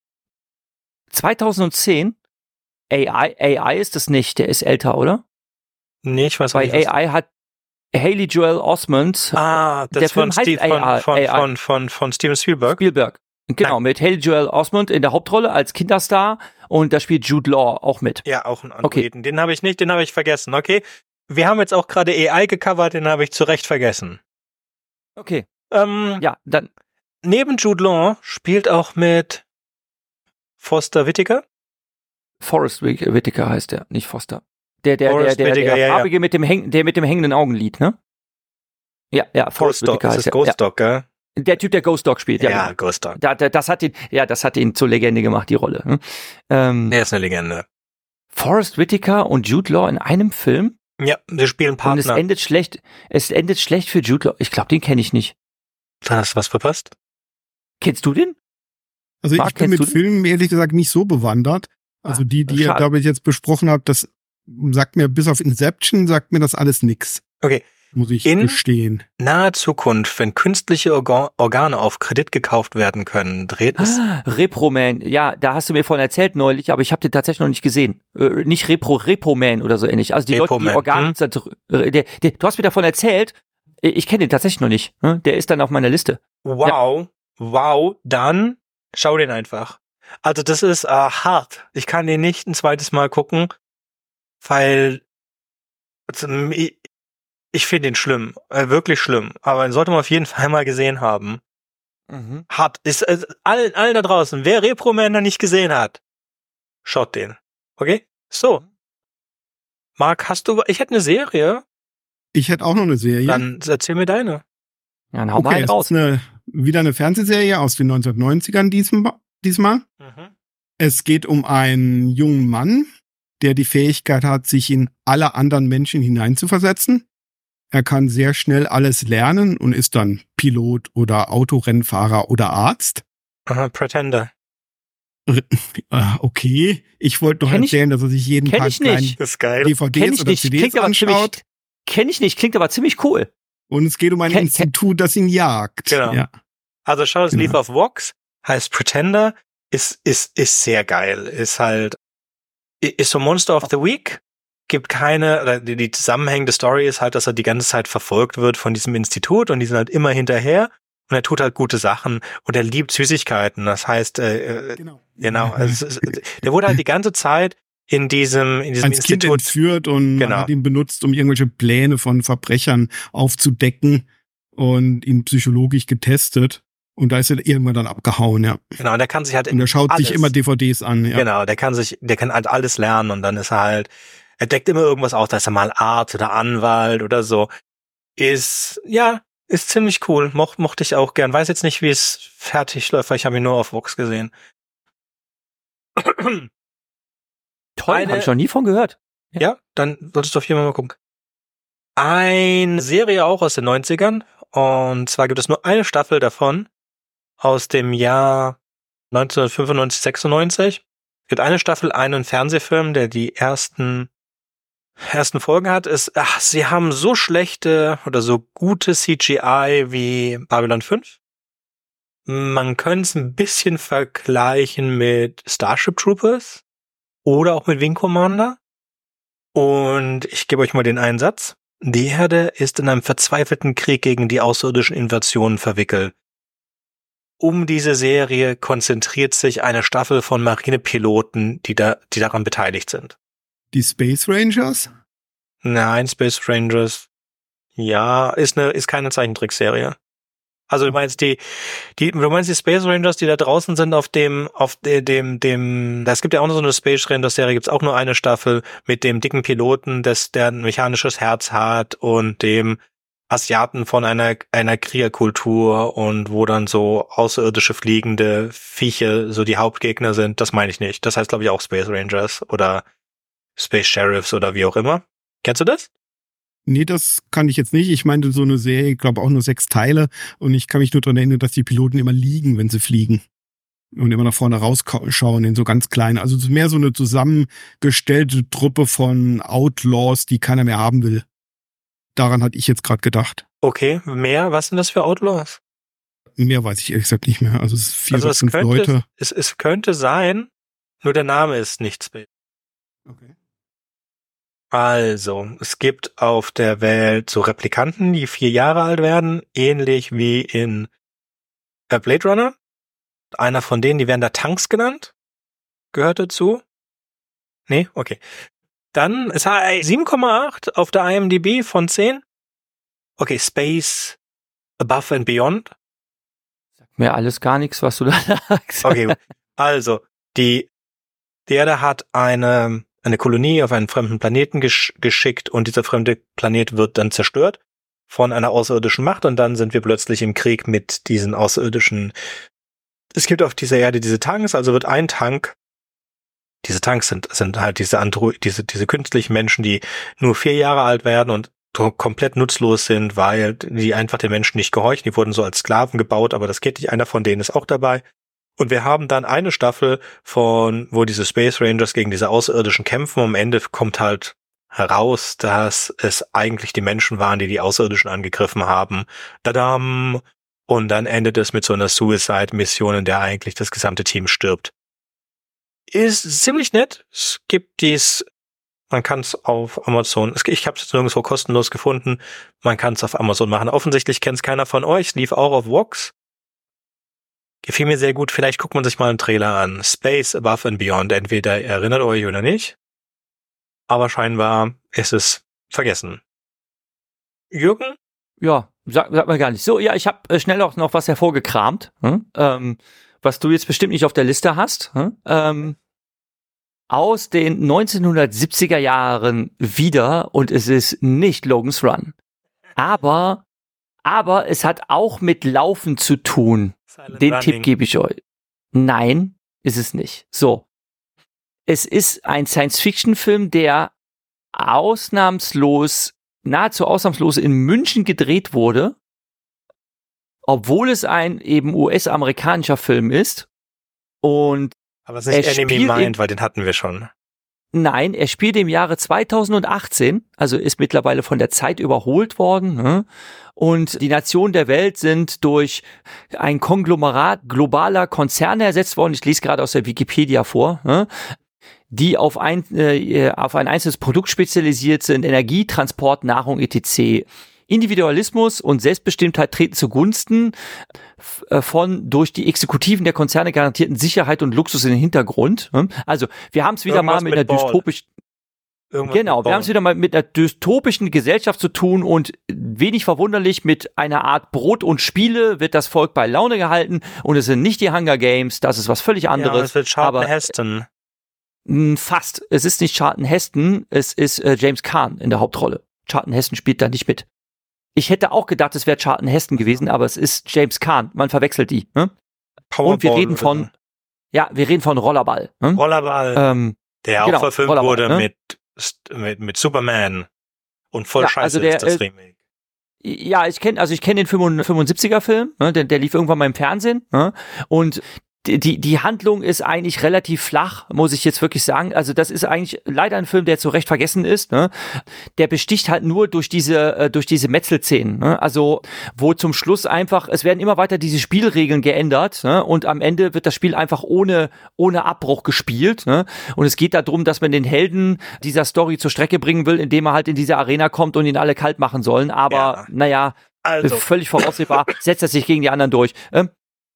Speaker 2: zweitausendzehn? A I, A I ist es nicht, der ist älter, oder?
Speaker 1: Nee, ich weiß
Speaker 2: Weil
Speaker 1: nicht.
Speaker 2: A I hat Haley Joel Osment.
Speaker 1: Ah, das
Speaker 2: der
Speaker 1: von,
Speaker 2: Film
Speaker 1: Steve,
Speaker 2: heißt
Speaker 1: von,
Speaker 2: A I,
Speaker 1: von,
Speaker 2: A I.
Speaker 1: von, von, von Steven Spielberg.
Speaker 2: Spielberg. Genau,
Speaker 1: Nein.
Speaker 2: mit Haley Joel Osment in der Hauptrolle als Kinderstar und da spielt Jude Law auch mit.
Speaker 1: Ja, auch ein Androiden. Okay. Den habe ich nicht, den habe ich vergessen, okay? Wir haben jetzt auch gerade A I gecovert, den habe ich zu Recht vergessen.
Speaker 2: Okay.
Speaker 1: Ähm,
Speaker 2: ja, dann.
Speaker 1: Neben Jude Law spielt auch mit Foster Whitaker.
Speaker 2: Forrest Whitaker heißt der, nicht Foster. Der, der,
Speaker 1: Forrest
Speaker 2: der, der,
Speaker 1: Whitaker,
Speaker 2: der
Speaker 1: ja,
Speaker 2: Farbige
Speaker 1: ja.
Speaker 2: mit dem Häng, der mit dem hängenden Augenlid, ne? Ja, ja, Forrest
Speaker 1: Ghost
Speaker 2: Whitaker
Speaker 1: Dog,
Speaker 2: heißt
Speaker 1: das ist
Speaker 2: der.
Speaker 1: Ghost
Speaker 2: ja.
Speaker 1: Dog, gell?
Speaker 2: Der Typ, der Ghost Dog spielt, ja.
Speaker 1: Ja,
Speaker 2: genau.
Speaker 1: Ghost Dog.
Speaker 2: Da, da, das hat ihn, ja, das hat ihn zur Legende gemacht, die Rolle. Ne? Ähm,
Speaker 1: Der ist eine Legende.
Speaker 2: Forrest Whitaker und Jude Law in einem Film?
Speaker 1: Ja, sie spielen Partner.
Speaker 2: Und es endet schlecht, es endet schlecht für Jude Law. Ich glaube, den kenne ich nicht.
Speaker 1: Da hast du was verpasst.
Speaker 2: Kennst du den?
Speaker 3: Also
Speaker 2: Marc,
Speaker 3: ich bin mit
Speaker 2: du den?
Speaker 3: Filmen ehrlich gesagt nicht so bewandert. Also die, die ihr,
Speaker 2: schade.
Speaker 3: glaube ich, jetzt besprochen habt, das sagt mir, bis auf Inception, sagt mir das alles nix.
Speaker 1: Okay.
Speaker 3: Muss ich
Speaker 1: In
Speaker 3: gestehen.
Speaker 1: naher Zukunft, wenn künstliche Organ- Organe auf Kredit gekauft werden können, dreht es...
Speaker 2: Ah, Reproman, ja, da hast du mir von erzählt neulich, aber ich habe den tatsächlich noch nicht gesehen. Äh, nicht Repro, Reproman oder so ähnlich. Also die
Speaker 1: Reproman,
Speaker 2: Leute, die Organe...
Speaker 1: hm?
Speaker 2: Der, der, du hast mir davon erzählt, ich kenne den tatsächlich noch nicht. Ne? Der ist dann auf meiner Liste.
Speaker 1: Wow, ja. wow, dann schau den einfach. Also das ist äh, hart. Ich kann den nicht ein zweites Mal gucken, weil also, ich, ich finde den schlimm, äh, wirklich schlimm. Aber den sollte man auf jeden Fall mal gesehen haben.
Speaker 2: Mhm.
Speaker 1: Hart. Ist äh, allen, allen da draußen, wer Reproman noch nicht gesehen hat, schaut den. Okay? So. Marc, hast du... Ich hätte eine Serie.
Speaker 3: Ich hätte auch noch eine Serie.
Speaker 1: Dann erzähl mir deine.
Speaker 2: Ja, dann hau
Speaker 3: Okay,
Speaker 2: mal einen
Speaker 3: es
Speaker 2: raus.
Speaker 3: ist eine, wieder eine Fernsehserie aus den neunzehnhundertneunzigern diesmal. diesmal.
Speaker 1: Mhm.
Speaker 3: Es geht um einen jungen Mann, der die Fähigkeit hat, sich in alle anderen Menschen hineinzuversetzen. Er kann sehr schnell alles lernen und ist dann Pilot oder Autorennfahrer oder Arzt.
Speaker 1: Aha, Pretender.
Speaker 3: R- äh, okay, ich wollte noch
Speaker 2: Kenn ich-
Speaker 3: erzählen, dass er sich jeden
Speaker 2: kenn
Speaker 3: Tag
Speaker 2: ich nicht.
Speaker 3: kleinen
Speaker 1: Das ist geil.
Speaker 3: D V
Speaker 2: Kenn
Speaker 3: Ds
Speaker 2: ich
Speaker 3: oder
Speaker 2: nicht,
Speaker 3: C Ds
Speaker 2: klingt aber ziemlich,
Speaker 3: anschaut.
Speaker 2: kenn ich nicht, klingt aber ziemlich cool.
Speaker 3: Und es geht um ein
Speaker 2: Kenn-
Speaker 3: Institut, das ihn jagt.
Speaker 1: Genau.
Speaker 3: Ja.
Speaker 1: Also schau das
Speaker 3: Genau.
Speaker 1: Leaf of Vox, heißt Pretender, ist, ist, ist sehr geil. Ist halt, ist so Monster of the Week, gibt keine, oder die, die zusammenhängende Story ist halt, dass er die ganze Zeit verfolgt wird von diesem Institut und die sind halt immer hinterher und er tut halt gute Sachen und er liebt Süßigkeiten. Das heißt, äh,
Speaker 3: Genau.
Speaker 1: genau, also, es ist- der wurde halt die ganze Zeit in diesem, in diesem
Speaker 3: Als Kind
Speaker 1: Institut,
Speaker 3: entführt und
Speaker 1: Genau.
Speaker 3: man hat ihn benutzt, um irgendwelche Pläne von Verbrechern aufzudecken und ihn psychologisch getestet. Und da ist er irgendwann dann abgehauen, ja.
Speaker 1: genau, und der kann sich halt
Speaker 3: Und er schaut sich
Speaker 1: alles.
Speaker 3: immer D V Ds an, ja.
Speaker 1: Genau, der kann sich, der kann halt alles lernen und dann ist er halt, er deckt immer irgendwas auf, da ist er mal Arzt oder Anwalt oder so. Ist, ja, ist ziemlich cool. Moch, mochte ich auch gern. Weiß jetzt nicht, wie es fertig läuft, weil ich habe ihn nur auf Vox gesehen.
Speaker 2: Toll,
Speaker 1: Eine-
Speaker 2: habe ich noch nie von gehört.
Speaker 1: Ja, dann solltest du auf jeden Fall mal gucken. Eine Serie auch aus den neunzigern und zwar gibt es nur eine Staffel davon aus dem Jahr neunzehnhundertfünfundneunzig, sechsundneunzig. Es gibt eine Staffel, einen Fernsehfilm, der die ersten ersten Folgen hat. Ist, ach, sie haben so schlechte oder so gute C G I wie Babylon fünf. Man könnte es ein bisschen vergleichen mit Starship Troopers oder auch mit Wing Commander. Und ich gebe euch mal den einen Satz. Die Erde ist in einem verzweifelten Krieg gegen die außerirdischen Invasionen verwickelt. Um diese Serie konzentriert sich eine Staffel von Marinepiloten, die da, die daran beteiligt sind.
Speaker 3: Die Space Rangers?
Speaker 1: Nein, Space Rangers. Ja, ist eine, ist keine Zeichentrickserie. Also du meinst die, die, du meinst die Space Rangers, die da draußen sind auf dem, auf de, dem, dem, es gibt ja auch noch so eine Space Rangers Serie, gibt's auch nur eine Staffel mit dem dicken Piloten, des, der ein mechanisches Herz hat und dem Asiaten von einer, einer Kriegerkultur und wo dann so außerirdische fliegende Viecher so die Hauptgegner sind. Das meine ich nicht. Das heißt, glaube ich, auch Space Rangers oder Space Sheriffs oder wie auch immer. Kennst du das?
Speaker 3: Nee, das kann ich jetzt nicht. Ich meinte so eine Serie, ich glaube auch nur sechs Teile. Und ich kann mich nur daran erinnern, dass die Piloten immer liegen, wenn sie fliegen. Und immer nach vorne rausschauen in so ganz kleine. Also mehr so eine zusammengestellte Truppe von Outlaws, die keiner mehr haben will. Daran hatte ich jetzt gerade gedacht.
Speaker 1: Okay, mehr? Was sind das für Outlaws?
Speaker 3: Mehr weiß ich ehrlich gesagt nicht mehr. Also es ist vier
Speaker 1: Also
Speaker 3: oder
Speaker 1: es
Speaker 3: fünf
Speaker 1: könnte,
Speaker 3: Leute.
Speaker 1: Es, es könnte sein, nur der Name ist nicht Space.
Speaker 3: Okay.
Speaker 1: Also, es gibt auf der Welt so Replikanten, die vier Jahre alt werden, ähnlich wie in äh, Blade Runner. Einer von denen, die werden da Tanks genannt. Gehört dazu? Nee? Okay. Dann ist er sieben Komma acht auf der I M D B von zehn. Okay, Space Above and Beyond.
Speaker 2: Sagt mir alles gar nichts, was du da sagst.
Speaker 1: Okay, also, die, die Erde hat eine, eine Kolonie auf einen fremden Planeten gesch- geschickt und dieser fremde Planet wird dann zerstört von einer außerirdischen Macht und dann sind wir plötzlich im Krieg mit diesen außerirdischen. Es gibt auf dieser Erde diese Tanks, also wird ein Tank, diese Tanks sind, sind halt diese Andro, diese, diese künstlichen Menschen, die nur vier Jahre alt werden und komplett nutzlos sind, weil die einfach den Menschen nicht gehorchen. Die wurden so als Sklaven gebaut, aber das geht nicht. Einer von denen ist auch dabei. Und wir haben dann eine Staffel von, wo diese Space Rangers gegen diese Außerirdischen kämpfen. Am Ende kommt halt heraus, dass es eigentlich die Menschen waren, die die Außerirdischen angegriffen haben. Tadam! Und dann endet es mit so einer Suicide-Mission, in der eigentlich das gesamte Team stirbt. Ist ziemlich nett. Es gibt dies, man kann es auf Amazon, ich habe es nirgendwo kostenlos gefunden, man kann es auf Amazon machen. Offensichtlich kennt es keiner von euch, es lief auch auf Vox. Gefiel mir sehr gut, vielleicht guckt man sich mal einen Trailer an. Space Above and Beyond, entweder ihr erinnert euch oder nicht. Aber scheinbar ist es vergessen. Jürgen?
Speaker 2: Ja, sag, sag mal gar nicht. So, ja, ich habe äh, schnell auch noch was hervorgekramt, hm? ähm, was du jetzt bestimmt nicht auf der Liste hast. Hm? Ähm, aus den neunzehnhundertsiebziger Jahren wieder und es ist nicht Logan's Run. Aber, aber es hat auch mit Laufen zu tun.
Speaker 1: Silent
Speaker 2: Den
Speaker 1: Running.
Speaker 2: Tipp gebe ich euch. Nein, ist es nicht. So. Es ist ein Science-Fiction-Film, der ausnahmslos, nahezu ausnahmslos in München gedreht wurde, obwohl es ein eben U S-amerikanischer Film ist. Und
Speaker 1: Aber es ist nicht
Speaker 2: er
Speaker 1: Enemy
Speaker 2: spielt
Speaker 1: Mind,
Speaker 2: in-
Speaker 1: weil den hatten wir schon.
Speaker 2: nein, er spielt im Jahre zweitausendachtzehn, also ist mittlerweile von der Zeit überholt worden. Ne? Und die Nationen der Welt sind durch ein Konglomerat globaler Konzerne ersetzt worden. Ich lese gerade aus der Wikipedia vor. Ne? Die auf ein, äh, auf ein einzelnes Produkt spezialisiert sind, Energie, Transport, Nahrung, et cetera. Individualismus und Selbstbestimmtheit treten zugunsten f- äh, von durch die Exekutiven der Konzerne garantierten Sicherheit und Luxus in den Hintergrund. hm? Also wir haben es wieder
Speaker 1: Irgendwas
Speaker 2: mal mit,
Speaker 1: mit
Speaker 2: einer
Speaker 1: Ball.
Speaker 2: dystopischen,
Speaker 1: Irgendwas
Speaker 2: genau,
Speaker 1: mit
Speaker 2: wir haben es
Speaker 1: Ball.
Speaker 2: wieder mal mit einer dystopischen Gesellschaft zu tun und wenig verwunderlich mit einer Art Brot und Spiele wird das Volk bei Laune gehalten und es sind nicht die Hunger Games, das ist was völlig
Speaker 1: Ja,
Speaker 2: anderes.
Speaker 1: es wird Charlton
Speaker 2: aber
Speaker 1: Heston.
Speaker 2: Mh, Fast. Es ist nicht Charlton Heston, es ist äh, James Caan in der Hauptrolle. Charlton Heston spielt da nicht mit. Ich hätte auch gedacht, es wäre Charlton Heston gewesen, aber es ist James Caan. Man verwechselt die. Ne? Und wir
Speaker 1: Powerball
Speaker 2: reden
Speaker 1: oder
Speaker 2: von, ja, wir reden von Rollerball. Ne?
Speaker 1: Rollerball,
Speaker 2: ähm,
Speaker 1: der auch
Speaker 2: genau,
Speaker 1: verfilmt
Speaker 2: Rollerball,
Speaker 1: wurde
Speaker 2: ne?
Speaker 1: mit, mit, mit Superman. Und voll
Speaker 2: Ja,
Speaker 1: scheiße
Speaker 2: also der,
Speaker 1: ist das
Speaker 2: äh,
Speaker 1: Remake.
Speaker 2: Ja, ich kenne, also ich kenne den fünfundsiebziger Film, ne? der, der lief irgendwann mal im Fernsehen. Ne? Und die, die, die Handlung ist eigentlich relativ flach, muss ich jetzt wirklich sagen. Also das ist eigentlich leider ein Film, der zu Recht vergessen ist. Ne? Der besticht halt nur durch diese, äh, durch diese Metzelszenen. Ne? Also wo zum Schluss einfach, es werden immer weiter diese Spielregeln geändert. Ne? Und am Ende wird das Spiel einfach ohne, ohne Abbruch gespielt. Ne? Und es geht darum, dass man den Helden dieser Story zur Strecke bringen will, indem er halt in diese Arena kommt und ihn alle kalt machen sollen. Aber
Speaker 1: Ja.
Speaker 2: naja,
Speaker 1: Also,
Speaker 2: völlig voraussehbar, setzt er sich gegen die anderen durch. Ähm,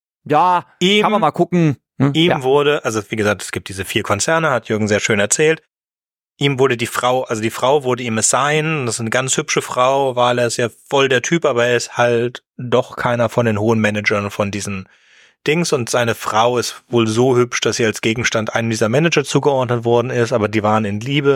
Speaker 2: ja,
Speaker 1: ihm,
Speaker 2: kann man mal gucken. Hm,
Speaker 1: ihm
Speaker 2: ja.
Speaker 1: wurde, also wie gesagt, es gibt diese vier Konzerne, hat Jürgen sehr schön erzählt. Ihm wurde die Frau, also die Frau wurde ihm assigned, das ist eine ganz hübsche Frau, weil er ist ja voll der Typ, aber er ist halt doch keiner von den hohen Managern von diesen Dings und seine Frau ist wohl so hübsch, dass sie als Gegenstand einem dieser Manager zugeordnet worden ist, aber die waren in Liebe.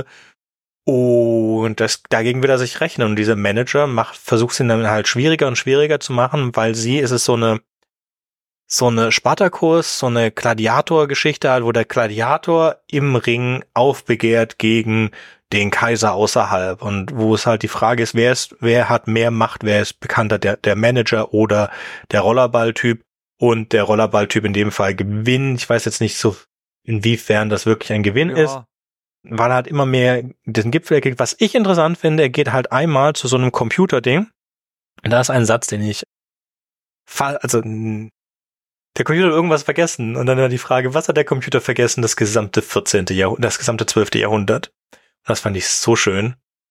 Speaker 1: Und das, dagegen will er sich rechnen. Und dieser Manager macht, versucht es ihn dann halt schwieriger und schwieriger zu machen, weil sie ist es so eine, so eine Spartacus, so eine Gladiator-Geschichte halt, wo der Gladiator im Ring aufbegehrt gegen den Kaiser außerhalb und wo es halt die Frage ist, wer ist, wer hat mehr Macht, wer ist bekannter, der, der Manager oder der Rollerball-Typ, und der Rollerball-Typ in dem Fall gewinnt. Ich weiß jetzt nicht so, inwiefern das wirklich ein Gewinn
Speaker 2: Ja.
Speaker 1: ist, weil er halt immer mehr diesen Gipfel kriegt. Was ich interessant finde, er geht halt einmal zu so einem Computerding, und da ist ein Satz, den ich fall, also der Computer hat irgendwas vergessen, und dann war die Frage, was hat der Computer vergessen? Das gesamte vierzehnte Jahrhundert, das gesamte zwölfte Jahrhundert. Und das fand ich so schön,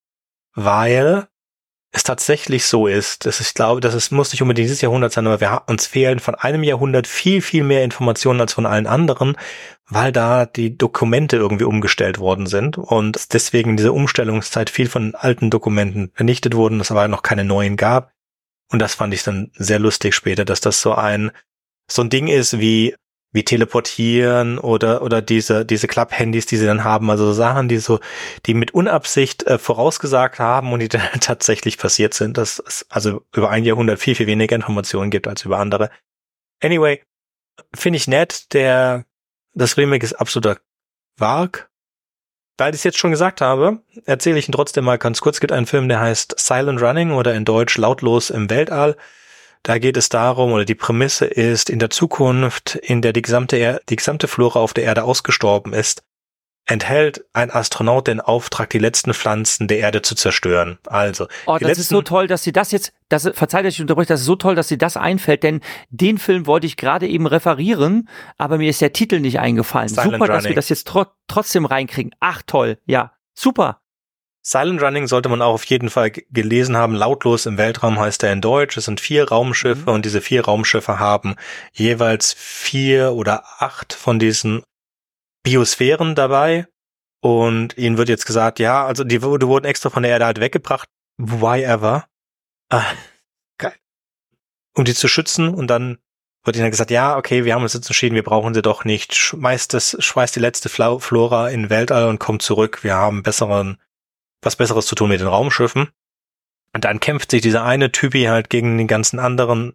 Speaker 1: weil es tatsächlich so ist, dass ich glaube, dass es muss nicht unbedingt dieses Jahrhundert sein, aber wir, uns fehlen von einem Jahrhundert viel, viel mehr Informationen als von allen anderen, weil da die Dokumente irgendwie umgestellt worden sind und deswegen in dieser Umstellungszeit viel von alten Dokumenten vernichtet wurden, es aber noch keine neuen gab. Und das fand ich dann sehr lustig später, dass das so ein so ein Ding ist wie wie teleportieren oder oder diese diese Klapp-Handys, die sie dann haben, also so Sachen, die so die mit Unabsicht äh, vorausgesagt haben und die dann tatsächlich passiert sind, dass es also über ein Jahrhundert viel viel weniger Informationen gibt als über andere. Anyway, finde ich nett, der das Remake ist absoluter Quark. Weil ich es jetzt schon gesagt habe, erzähle ich ihn trotzdem mal ganz kurz. Es gibt einen Film, der heißt Silent Running oder in Deutsch Lautlos im Weltall. Da geht es darum, oder die Prämisse ist, in der Zukunft, in der die gesamte er- die gesamte Flora auf der Erde ausgestorben ist, enthält ein Astronaut den Auftrag, die letzten Pflanzen der Erde zu zerstören. Also,
Speaker 2: Oh,
Speaker 1: die
Speaker 2: das
Speaker 1: letzten,
Speaker 2: ist so toll, dass sie das jetzt, das, verzeiht, dass ich unterbreche, das ist so toll, dass sie das einfällt, denn den Film wollte ich gerade eben referieren, aber mir ist der Titel nicht eingefallen.
Speaker 1: Silent
Speaker 2: Super, dass
Speaker 1: Running.
Speaker 2: wir das jetzt tro- trotzdem reinkriegen. Ach, toll, ja, super.
Speaker 1: Silent Running sollte man auch auf jeden Fall g- gelesen haben. Lautlos im Weltraum heißt er in Deutsch. Es sind vier Raumschiffe,
Speaker 2: Mhm.
Speaker 1: und diese vier Raumschiffe haben jeweils vier oder acht von diesen Biosphären dabei. Und ihnen wird jetzt gesagt, ja, also die, die wurden extra von der Erde halt weggebracht. Why ever? Ah, geil. Um die zu schützen, und dann wird ihnen gesagt, ja, okay, wir haben uns jetzt entschieden, wir brauchen sie doch nicht. Schmeißt das, schmeißt die letzte Fla- Flora in den Weltall und kommt zurück. Wir haben besseren was Besseres zu tun mit den Raumschiffen. Und dann kämpft sich dieser eine Typi halt gegen den ganzen anderen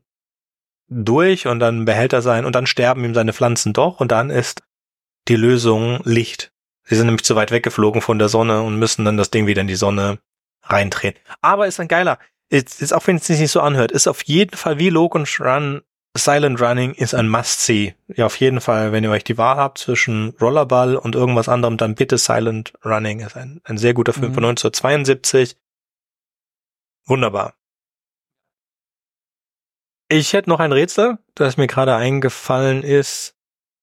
Speaker 1: durch, und dann behält er sein, und dann sterben ihm seine Pflanzen doch, und dann ist die Lösung Licht. Sie sind nämlich zu weit weggeflogen von der Sonne und müssen dann das Ding wieder in die Sonne reindrehen. Aber ist ein geiler, ist, ist auch wenn es sich nicht so anhört, ist auf jeden Fall wie Logan Run, Silent Running ist ein Must-See. Ja, auf jeden Fall, wenn ihr euch die Wahl habt zwischen Rollerball und irgendwas anderem, dann bitte Silent Running. Ist ein, ein sehr guter Film
Speaker 2: Mhm.
Speaker 1: von neunzehnhundertzweiundsiebzig. Wunderbar. Ich hätte noch ein Rätsel, das mir gerade eingefallen ist,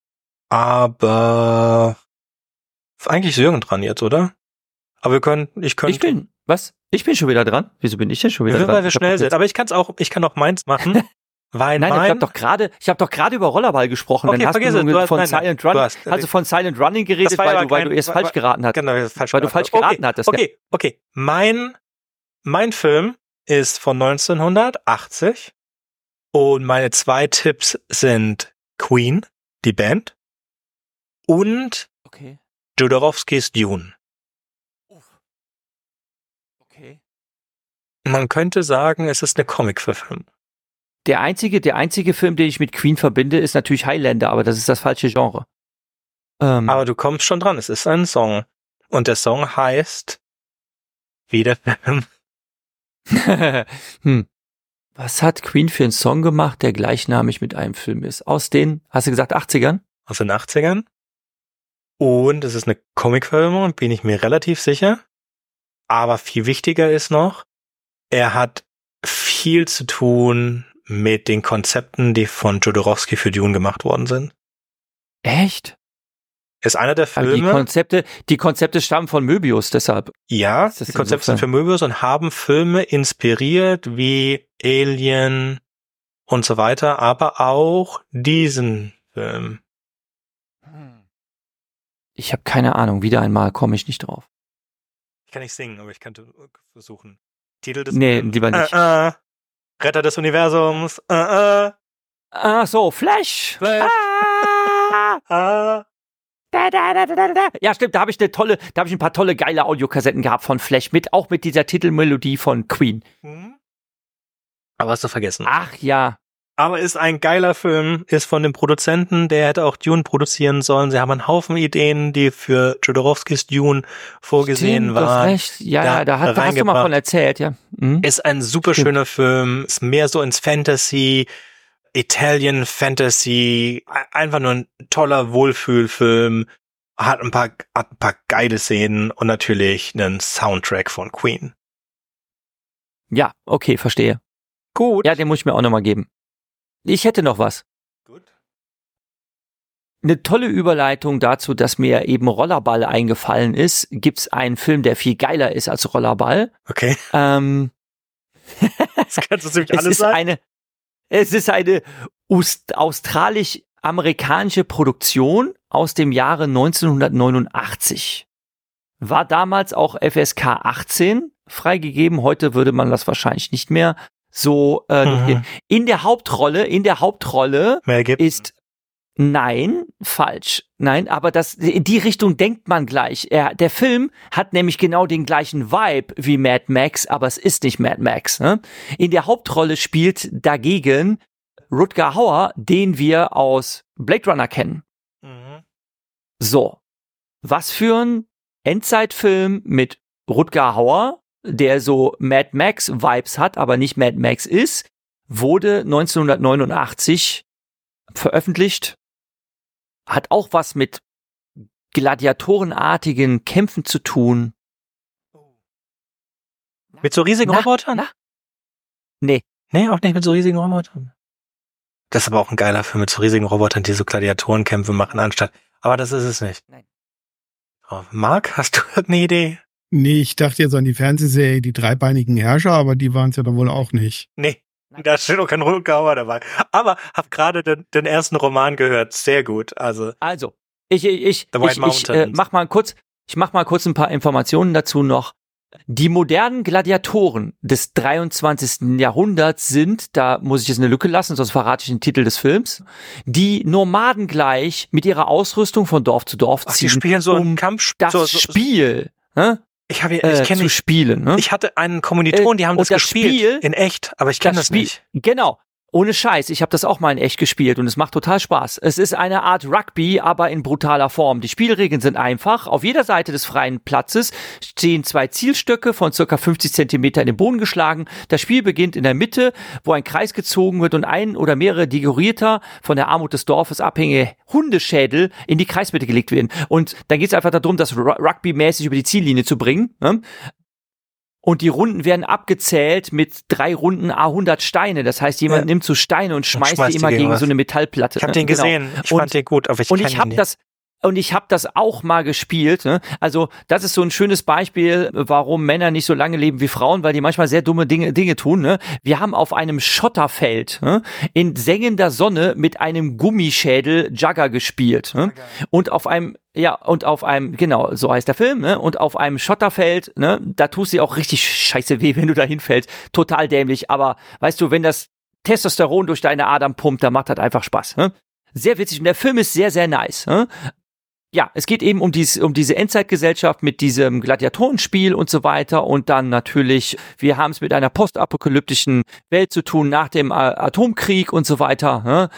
Speaker 1: aber eigentlich ist Jürgen dran jetzt, oder? Aber wir können, ich könnte...
Speaker 2: Ich bin, was? Ich bin schon wieder dran? Wieso bin ich denn schon wieder
Speaker 1: Ja,
Speaker 2: dran?
Speaker 1: weil wir
Speaker 2: Ich hab
Speaker 1: schnell
Speaker 2: doch
Speaker 1: sind.
Speaker 2: jetzt-
Speaker 1: Aber ich kann es auch, ich kann auch meins machen, weil
Speaker 2: Nein, ich
Speaker 1: mein...
Speaker 2: habe doch gerade, ich habe doch gerade über Rollerball gesprochen.
Speaker 1: Okay,
Speaker 2: Dann hast
Speaker 1: vergiss
Speaker 2: du
Speaker 1: es,
Speaker 2: nur
Speaker 1: du hast-
Speaker 2: von
Speaker 1: nein, nein,
Speaker 2: Silent
Speaker 1: du
Speaker 2: Running,
Speaker 1: hast-
Speaker 2: also von Silent Running geredet,
Speaker 1: Das war ja
Speaker 2: weil
Speaker 1: aber
Speaker 2: du, weil
Speaker 1: kein-
Speaker 2: du erst
Speaker 1: war-
Speaker 2: falsch
Speaker 1: war-
Speaker 2: geraten hast.
Speaker 1: Genau, falsch
Speaker 2: Weil du
Speaker 1: geraten.
Speaker 2: falsch
Speaker 1: okay,
Speaker 2: geraten hattest, ja.
Speaker 1: Okay, okay. Mein, mein Film ist von neunzehnhundertachtzig, und meine zwei Tipps sind Queen, die Band, und
Speaker 2: Okay.
Speaker 1: Jodorowskis Dune.
Speaker 2: Okay.
Speaker 1: Man könnte sagen, es ist eine Comic-Verfilmung.
Speaker 2: Der einzige, der einzige Film, den ich mit Queen verbinde, ist natürlich Highlander, aber das ist das falsche Genre. Ähm,
Speaker 1: Aber du kommst schon dran, es ist ein Song. Und der Song heißt wie der Film.
Speaker 2: hm. Was hat Queen für einen Song gemacht, der gleichnamig mit einem Film ist? Aus den, hast du gesagt, achtzigern?
Speaker 1: Aus den achtzigern. Und es ist eine Comic-Verfilmung, bin ich mir relativ sicher. Aber viel wichtiger ist noch, er hat viel zu tun mit den Konzepten, die von Jodorowsky für Dune gemacht worden sind.
Speaker 2: Echt?
Speaker 1: Ist einer der
Speaker 2: Aber die
Speaker 1: Filme,
Speaker 2: Konzepte, die Konzepte stammen von Möbius, deshalb.
Speaker 1: ja,
Speaker 2: ist das
Speaker 1: die Konzepte sind
Speaker 2: insofern?
Speaker 1: für Möbius und haben Filme inspiriert wie Alien und so weiter, aber auch diesen Film.
Speaker 2: Ich habe keine Ahnung, wieder einmal komme ich nicht drauf.
Speaker 1: Ich kann nicht singen, aber ich könnte versuchen. Titel des
Speaker 2: Nee,
Speaker 1: Films.
Speaker 2: lieber nicht.
Speaker 1: Äh, äh. Retter des Universums. Äh, äh.
Speaker 2: Ah, so, Flash!
Speaker 1: Flash.
Speaker 2: Ah!
Speaker 1: Ah.
Speaker 2: Da, da, da, da, da, da. Ja, stimmt, da habe ich eine tolle, da habe ich ein paar tolle geile Audiokassetten gehabt von Flash mit, auch mit dieser Titelmelodie von Queen.
Speaker 1: Hm? Aber hast du vergessen.
Speaker 2: Ach ja.
Speaker 1: Aber ist ein geiler Film, ist von dem Produzenten, der hätte auch Dune produzieren sollen. Sie haben einen Haufen Ideen, die für Jodorowskis Dune vorgesehen
Speaker 2: Stimmt,
Speaker 1: waren.
Speaker 2: du hast recht. Ja, ja, da, hat, da hast du mal von erzählt, ja. Mhm.
Speaker 1: Ist ein super
Speaker 2: Stimmt.
Speaker 1: schöner Film, ist mehr so ins Fantasy, Italian Fantasy, einfach nur ein toller Wohlfühlfilm, hat ein paar, hat ein paar geile Szenen und natürlich einen Soundtrack von Queen.
Speaker 2: Ja, okay, verstehe.
Speaker 1: Gut.
Speaker 2: Ja, den muss ich mir auch nochmal geben. Ich hätte noch was.
Speaker 1: Gut.
Speaker 2: Eine tolle Überleitung dazu, dass mir eben Rollerball eingefallen ist. Gibt's einen Film, der viel geiler ist als Rollerball?
Speaker 1: Okay.
Speaker 2: Ähm,
Speaker 1: Das kannst du ziemlich
Speaker 2: es
Speaker 1: alles
Speaker 2: ist
Speaker 1: sagen.
Speaker 2: eine, es ist eine Ust- australisch-amerikanische Produktion aus dem Jahre neunzehnhundertneunundachtzig. War damals auch F S K achtzehn freigegeben. Heute würde man das wahrscheinlich nicht mehr so äh,
Speaker 1: Mhm.
Speaker 2: in der Hauptrolle, in der Hauptrolle
Speaker 1: Mel Gibson.
Speaker 2: ist nein, falsch. Nein, aber das in die Richtung denkt man gleich. Er, der Film hat nämlich genau den gleichen Vibe wie Mad Max, aber es ist nicht Mad Max. Ne? In der Hauptrolle spielt dagegen Rutger Hauer, den wir aus Blade Runner kennen.
Speaker 1: Mhm.
Speaker 2: So, was für ein Endzeitfilm mit Rutger Hauer, der so Mad Max Vibes hat, aber nicht Mad Max ist, wurde neunzehnhundertneunundachtzig veröffentlicht, hat auch was mit gladiatorenartigen Kämpfen zu tun.
Speaker 1: Mit so riesigen
Speaker 2: Na,
Speaker 1: Robotern?
Speaker 2: na? Nee,
Speaker 1: Nee, auch nicht mit so riesigen Robotern. Das ist aber auch ein geiler Film mit so riesigen Robotern, die so Gladiatorenkämpfe machen anstatt. Aber das ist es nicht.
Speaker 2: Nein.
Speaker 1: Oh, Marc, hast du irgendeine Idee?
Speaker 3: Nee, ich dachte jetzt an die Fernsehserie Die dreibeinigen Herrscher, aber die waren es ja dann wohl auch nicht.
Speaker 1: Nee, da steht auch kein Rutger dabei. Aber hab gerade den, den ersten Roman gehört. Sehr gut. Also,
Speaker 2: also, ich, ich, ich,
Speaker 1: The White
Speaker 2: ich, ich äh,
Speaker 1: Mountains.
Speaker 2: mach mal kurz, ich mach mal kurz ein paar Informationen dazu noch. Die modernen Gladiatoren des dreiundzwanzigsten Jahrhunderts sind, da muss ich jetzt eine Lücke lassen, sonst verrate ich den Titel des Films, die Nomaden gleich mit ihrer Ausrüstung von Dorf zu Dorf
Speaker 1: ach,
Speaker 2: ziehen,
Speaker 1: die spielen so
Speaker 2: um
Speaker 1: einen Kampf.
Speaker 2: das
Speaker 1: so, so,
Speaker 2: Spiel ne,
Speaker 1: Ich habe, ich
Speaker 2: äh,
Speaker 1: kenne
Speaker 2: zu
Speaker 1: nicht.
Speaker 2: spielen. Ne?
Speaker 1: Ich hatte einen Kommiliton, die haben
Speaker 2: Äh,
Speaker 1: das,
Speaker 2: und das
Speaker 1: gespielt
Speaker 2: Spiel-
Speaker 1: in echt, aber ich kenne das,
Speaker 2: Spiel-
Speaker 1: nicht.
Speaker 2: Genau. Ohne Scheiß, ich habe das auch mal in echt gespielt und es macht total Spaß. Es ist eine Art Rugby, aber in brutaler Form. Die Spielregeln sind einfach. Auf jeder Seite des freien Platzes stehen zwei Zielstöcke von circa fünfzig Zentimeter in den Boden geschlagen. Das Spiel beginnt in der Mitte, wo ein Kreis gezogen wird und ein oder mehrere dekorierter, von der Armut des Dorfes abhängige Hundeschädel in die Kreismitte gelegt werden. Und dann geht es einfach darum, das Ru- Rugby-mäßig über die Ziellinie zu bringen. Ne? Und die Runden werden abgezählt mit drei Runden à hundert Steine. Das heißt, jemand
Speaker 1: Ja.
Speaker 2: nimmt so Steine und schmeißt,
Speaker 1: schmeißt
Speaker 2: die
Speaker 1: die
Speaker 2: immer
Speaker 1: gegen
Speaker 2: gegen
Speaker 1: was.
Speaker 2: so eine Metallplatte.
Speaker 1: Ich habe
Speaker 2: ne?
Speaker 1: den
Speaker 2: Genau.
Speaker 1: gesehen. Ich
Speaker 2: Und-
Speaker 1: fand den gut, aber ich
Speaker 2: Und
Speaker 1: kenn
Speaker 2: ich
Speaker 1: ihn
Speaker 2: habe
Speaker 1: nicht.
Speaker 2: das und ich habe das auch mal gespielt. Ne? Also das ist so ein schönes Beispiel, warum Männer nicht so lange leben wie Frauen, weil die manchmal sehr dumme Dinge, Dinge tun. Ne? Wir haben auf einem Schotterfeld ne? in sengender Sonne mit einem Gummischädel Jugger gespielt. Ne? Und auf einem ja, und auf einem, genau, so heißt der Film, ne? Und auf einem Schotterfeld, ne, da tust du auch richtig scheiße weh, wenn du da hinfällst. Total dämlich. Aber weißt du, wenn das Testosteron durch deine Adern pumpt, dann macht das einfach Spaß. Ne? Sehr witzig. Und der Film ist sehr, sehr nice. Ne? Ja, es geht eben um, dies, um diese Endzeitgesellschaft mit diesem Gladiatorenspiel und so weiter. Und dann natürlich, wir haben es mit einer postapokalyptischen Welt zu tun nach dem äh, Atomkrieg und so weiter. Ne?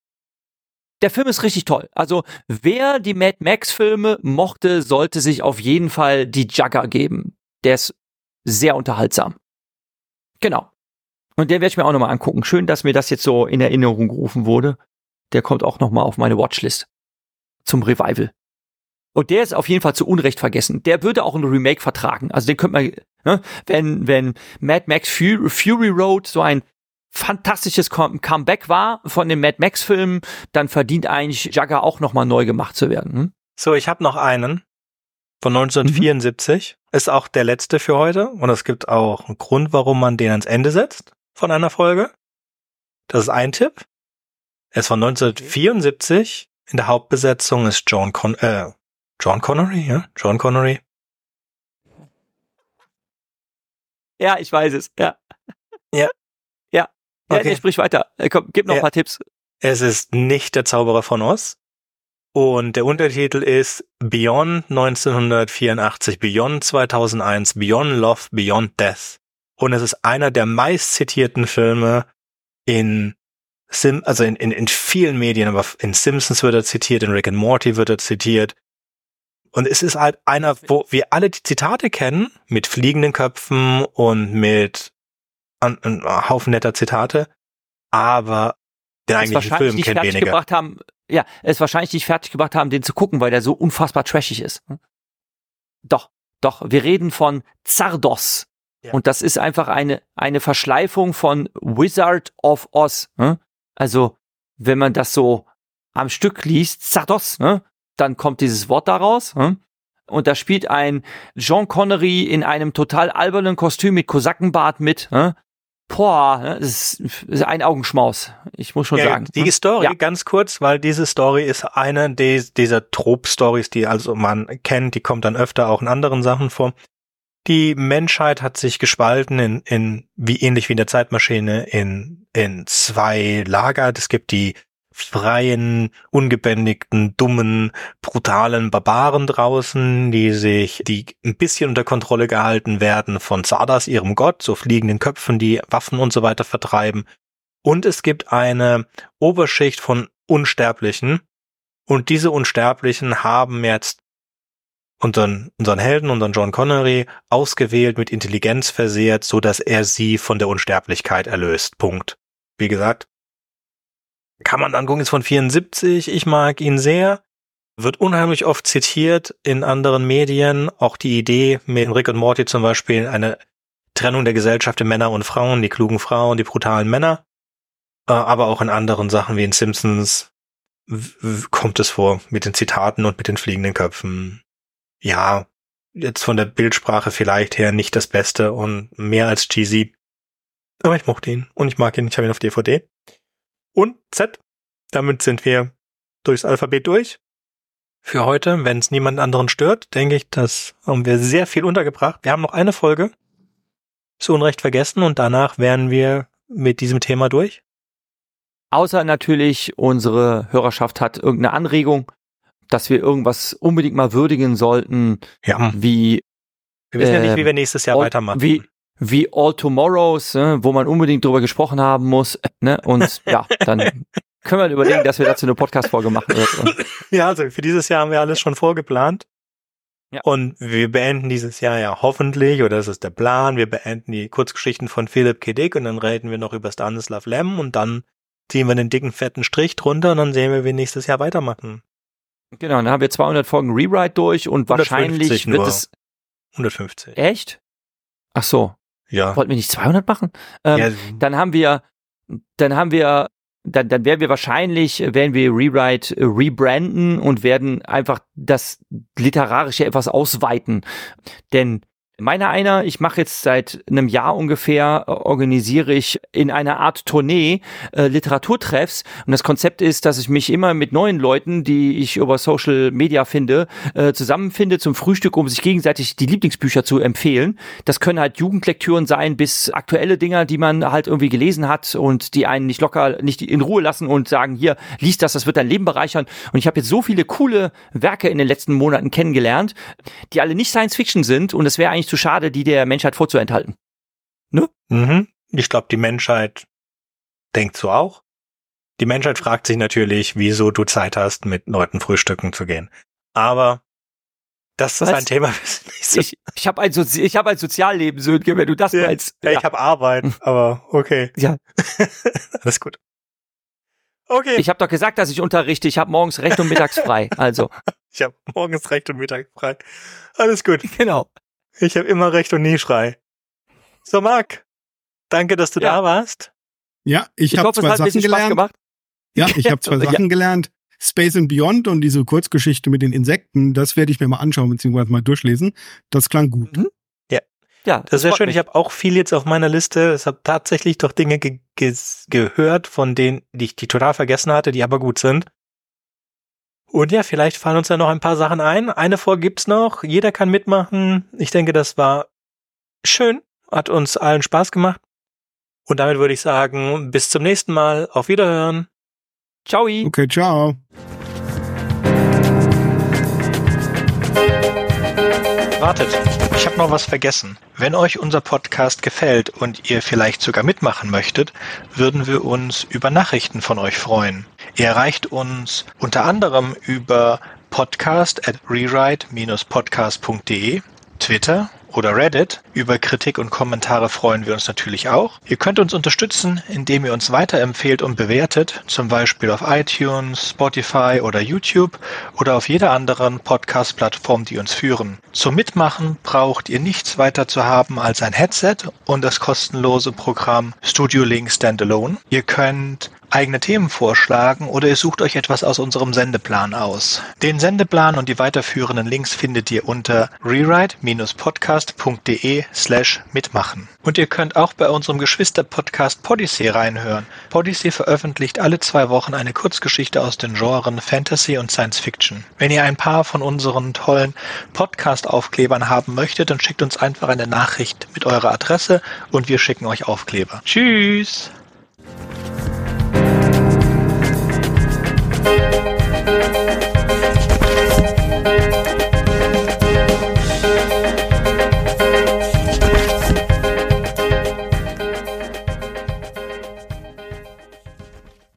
Speaker 2: Der Film ist richtig toll. Also, wer die Mad Max-Filme mochte, sollte sich auf jeden Fall die Jugger geben. Der ist sehr unterhaltsam. Genau. Und den werde ich mir auch nochmal angucken. Schön, dass mir das jetzt so in Erinnerung gerufen wurde. Der kommt auch nochmal auf meine Watchlist. Zum Revival. Und der ist auf jeden Fall zu Unrecht vergessen. Der würde auch ein Remake vertragen. Also den könnte man, ne, wenn, wenn Mad Max Fury, Fury Road so ein fantastisches Com- Comeback war von den Mad Max Filmen, dann verdient eigentlich Jugger auch nochmal neu gemacht zu werden. Hm?
Speaker 1: So, ich habe noch einen von neunzehnhundertvierundsiebzig.
Speaker 2: Mhm.
Speaker 1: Ist auch der letzte für heute. Und es gibt auch einen Grund, warum man den ans Ende setzt von einer Folge. Das ist ein Tipp. Er ist von neunzehnhundertvierundsiebzig. In der Hauptbesetzung ist John Con äh, John Connery, ja? John Connery.
Speaker 2: Ja, ich weiß es. Ja.
Speaker 1: Ja.
Speaker 2: Ja. Ja,
Speaker 1: Okay.
Speaker 2: nee, sprich weiter. Äh, Komm, gib noch
Speaker 1: Ja.
Speaker 2: ein paar Tipps.
Speaker 1: Es ist nicht der Zauberer von Oz. Und der Untertitel ist Beyond neunzehnhundertvierundachtzig, Beyond zweitausendeins, Beyond Love, Beyond Death. Und es ist einer der meist zitierten Filme in Sim, also in, in, in vielen Medien, aber in Simpsons wird er zitiert, in Rick and Morty wird er zitiert. Und es ist halt einer, wo wir alle die Zitate kennen, mit fliegenden Köpfen und mit einem Haufen netter Zitate, aber den eigentlichen Film
Speaker 2: nicht
Speaker 1: kennt
Speaker 2: fertig
Speaker 1: weniger.
Speaker 2: Gebracht haben, ja, es wahrscheinlich nicht fertig gebracht haben, den zu gucken, weil der so unfassbar trashig ist. Doch, doch, wir reden von Zardos. Ja. Und das ist einfach eine, eine Verschleifung von Wizard of Oz. Ne? Also, wenn man das so am Stück liest, Zardos, ne? Dann kommt dieses Wort daraus. Ne? Und da spielt ein Sean Connery in einem total albernen Kostüm mit Kosakenbart mit. Ne? Boah, ne? Das ist, ist ein Augenschmaus. Ich muss schon
Speaker 1: ja,
Speaker 2: sagen.
Speaker 1: Die Story,
Speaker 2: ja.
Speaker 1: ganz kurz, weil diese Story ist eine des, dieser Trop-Stories, die also man kennt, die kommt dann öfter auch in anderen Sachen vor. Die Menschheit hat sich gespalten in, in wie ähnlich wie in der Zeitmaschine in in zwei Lager. Es gibt die freien, ungebändigten, dummen, brutalen Barbaren draußen, die sich, die ein bisschen unter Kontrolle gehalten werden von Zardas, ihrem Gott, so fliegenden Köpfen, die Waffen und so weiter vertreiben. Und es gibt eine Oberschicht von Unsterblichen. Und diese Unsterblichen haben jetzt unseren, unseren Helden, unseren John Connery, ausgewählt, mit Intelligenz versehrt, so dass er sie von der Unsterblichkeit erlöst. Punkt. Wie gesagt, kann man angucken, ist von vierundsiebzig. Ich mag ihn sehr. Wird unheimlich oft zitiert in anderen Medien. Auch die Idee mit Rick und Morty zum Beispiel, eine Trennung der Gesellschaft in Männer und Frauen, die klugen Frauen, die brutalen Männer. Aber auch in anderen Sachen wie in Simpsons kommt es vor mit den Zitaten und mit den fliegenden Köpfen. Ja, jetzt von der Bildsprache vielleicht her nicht das Beste und mehr als cheesy. Aber ich mochte ihn und ich mag ihn, ich habe ihn auf D V D. Und Z, damit sind wir durchs Alphabet durch. Für heute, wenn es niemand anderen stört, denke ich, das haben wir sehr viel untergebracht. Wir haben noch eine Folge zu Unrecht vergessen und danach wären wir mit diesem Thema durch.
Speaker 2: Außer natürlich, unsere Hörerschaft hat irgendeine Anregung, dass wir irgendwas unbedingt mal würdigen sollten,
Speaker 1: ja.
Speaker 2: wie
Speaker 1: wir wissen
Speaker 2: äh,
Speaker 1: ja nicht, wie wir nächstes Jahr
Speaker 2: all,
Speaker 1: weitermachen.
Speaker 2: Wie, wie All Tomorrows, äh, wo man unbedingt drüber gesprochen haben muss. Ne? Und ja, dann können wir überlegen, dass wir dazu eine Podcast-Folge machen.
Speaker 1: Ja, also für dieses Jahr haben wir alles schon vorgeplant. Ja. Und wir beenden dieses Jahr ja hoffentlich, oder das ist der Plan, wir beenden die Kurzgeschichten von Philip K. Dick und dann reden wir noch über Stanislav Lem und dann ziehen wir den dicken, fetten Strich drunter und dann sehen wir, wie wir nächstes Jahr weitermachen. Genau,
Speaker 2: dann haben wir zweihundert Folgen Rewrite durch und wahrscheinlich wird
Speaker 1: nur.
Speaker 2: es...
Speaker 1: hundertfünfzig.
Speaker 2: Echt? Ach so.
Speaker 1: Ja.
Speaker 2: Wollten wir nicht zweihundert machen? Ähm, ja. Dann haben wir, dann haben wir, dann, dann werden wir wahrscheinlich, werden wir Rewrite äh, rebranden und werden einfach das Literarische etwas ausweiten. Denn meiner einer, ich mache jetzt seit einem Jahr ungefähr, äh, organisiere ich in einer Art Tournee äh, Literaturtreffs und das Konzept ist, dass ich mich immer mit neuen Leuten, die ich über Social Media finde, äh, zusammenfinde zum Frühstück, um sich gegenseitig die Lieblingsbücher zu empfehlen. Das können halt Jugendlektüren sein, bis aktuelle Dinger, die man halt irgendwie gelesen hat und die einen nicht locker, nicht in Ruhe lassen und sagen, hier, lies das, das wird dein Leben bereichern. Und ich habe jetzt so viele coole Werke in den letzten Monaten kennengelernt, die alle nicht Science-Fiction sind und es wäre eigentlich zu schade, die der Menschheit vorzuenthalten. Ne?
Speaker 1: Mhm. Ich glaube, die Menschheit denkt so auch. Die Menschheit fragt sich natürlich, wieso du Zeit hast, mit Leuten frühstücken zu gehen. Aber das ist Was? ein Thema.
Speaker 2: So ich ich habe ein, Sozi- ich hab ein Sozialleben, Sönke, wenn du das
Speaker 1: ja,
Speaker 2: meinst.
Speaker 1: Ja, ich habe Arbeit, aber okay.
Speaker 2: Ja.
Speaker 1: Alles gut. Okay.
Speaker 2: Ich habe doch gesagt, dass ich unterrichte. Ich habe morgens recht und mittags frei. Also.
Speaker 1: Ich habe morgens recht und mittags frei. Alles gut.
Speaker 2: Genau.
Speaker 1: Ich habe immer recht und nie frei. So, Marc, danke, dass du ja. da warst.
Speaker 3: Ja, ich, ich habe zwei Sachen gelernt. Ja, ich habe zwei Sachen ja. gelernt. Space and Beyond und diese Kurzgeschichte mit den Insekten, das werde ich mir mal anschauen, beziehungsweise mal durchlesen. Das klang gut.
Speaker 1: Mhm. Ja, ja, das, das wäre schön. Mich. Ich habe auch viel jetzt auf meiner Liste. Ich habe tatsächlich doch Dinge ge- ge- gehört, von denen die ich die total vergessen hatte, die aber gut sind. Und ja, vielleicht fallen uns da noch ein paar Sachen ein. Eine Folge gibt's noch. Jeder kann mitmachen. Ich denke, das war schön. Hat uns allen Spaß gemacht. Und damit würde ich sagen, bis zum nächsten Mal. Auf Wiederhören.
Speaker 2: Ciao.
Speaker 3: Okay, ciao.
Speaker 1: Wartet, ich habe noch was vergessen. Wenn euch unser Podcast gefällt und ihr vielleicht sogar mitmachen möchtet, würden wir uns über Nachrichten von euch freuen. Ihr erreicht uns unter anderem über podcast at rewrite dash podcast punkt de, Twitter oder Reddit. Über Kritik und Kommentare freuen wir uns natürlich auch. Ihr könnt uns unterstützen, indem ihr uns weiterempfehlt und bewertet, zum Beispiel auf iTunes, Spotify oder YouTube oder auf jeder anderen Podcast-Plattform, die uns führen. Zum Mitmachen braucht ihr nichts weiter zu haben als ein Headset und das kostenlose Programm Studio Link Standalone. Ihr könnt eigene Themen vorschlagen oder ihr sucht euch etwas aus unserem Sendeplan aus. Den Sendeplan und die weiterführenden Links findet ihr unter rewrite dash podcast punkt de slash mitmachen. Und ihr könnt auch bei unserem Geschwister-Podcast Podyssey reinhören. Podyssey veröffentlicht alle zwei Wochen eine Kurzgeschichte aus den Genren Fantasy und Science Fiction. Wenn ihr ein paar von unseren tollen Podcast-Aufklebern haben möchtet, dann schickt uns einfach eine Nachricht mit eurer Adresse und wir schicken euch Aufkleber. Tschüss!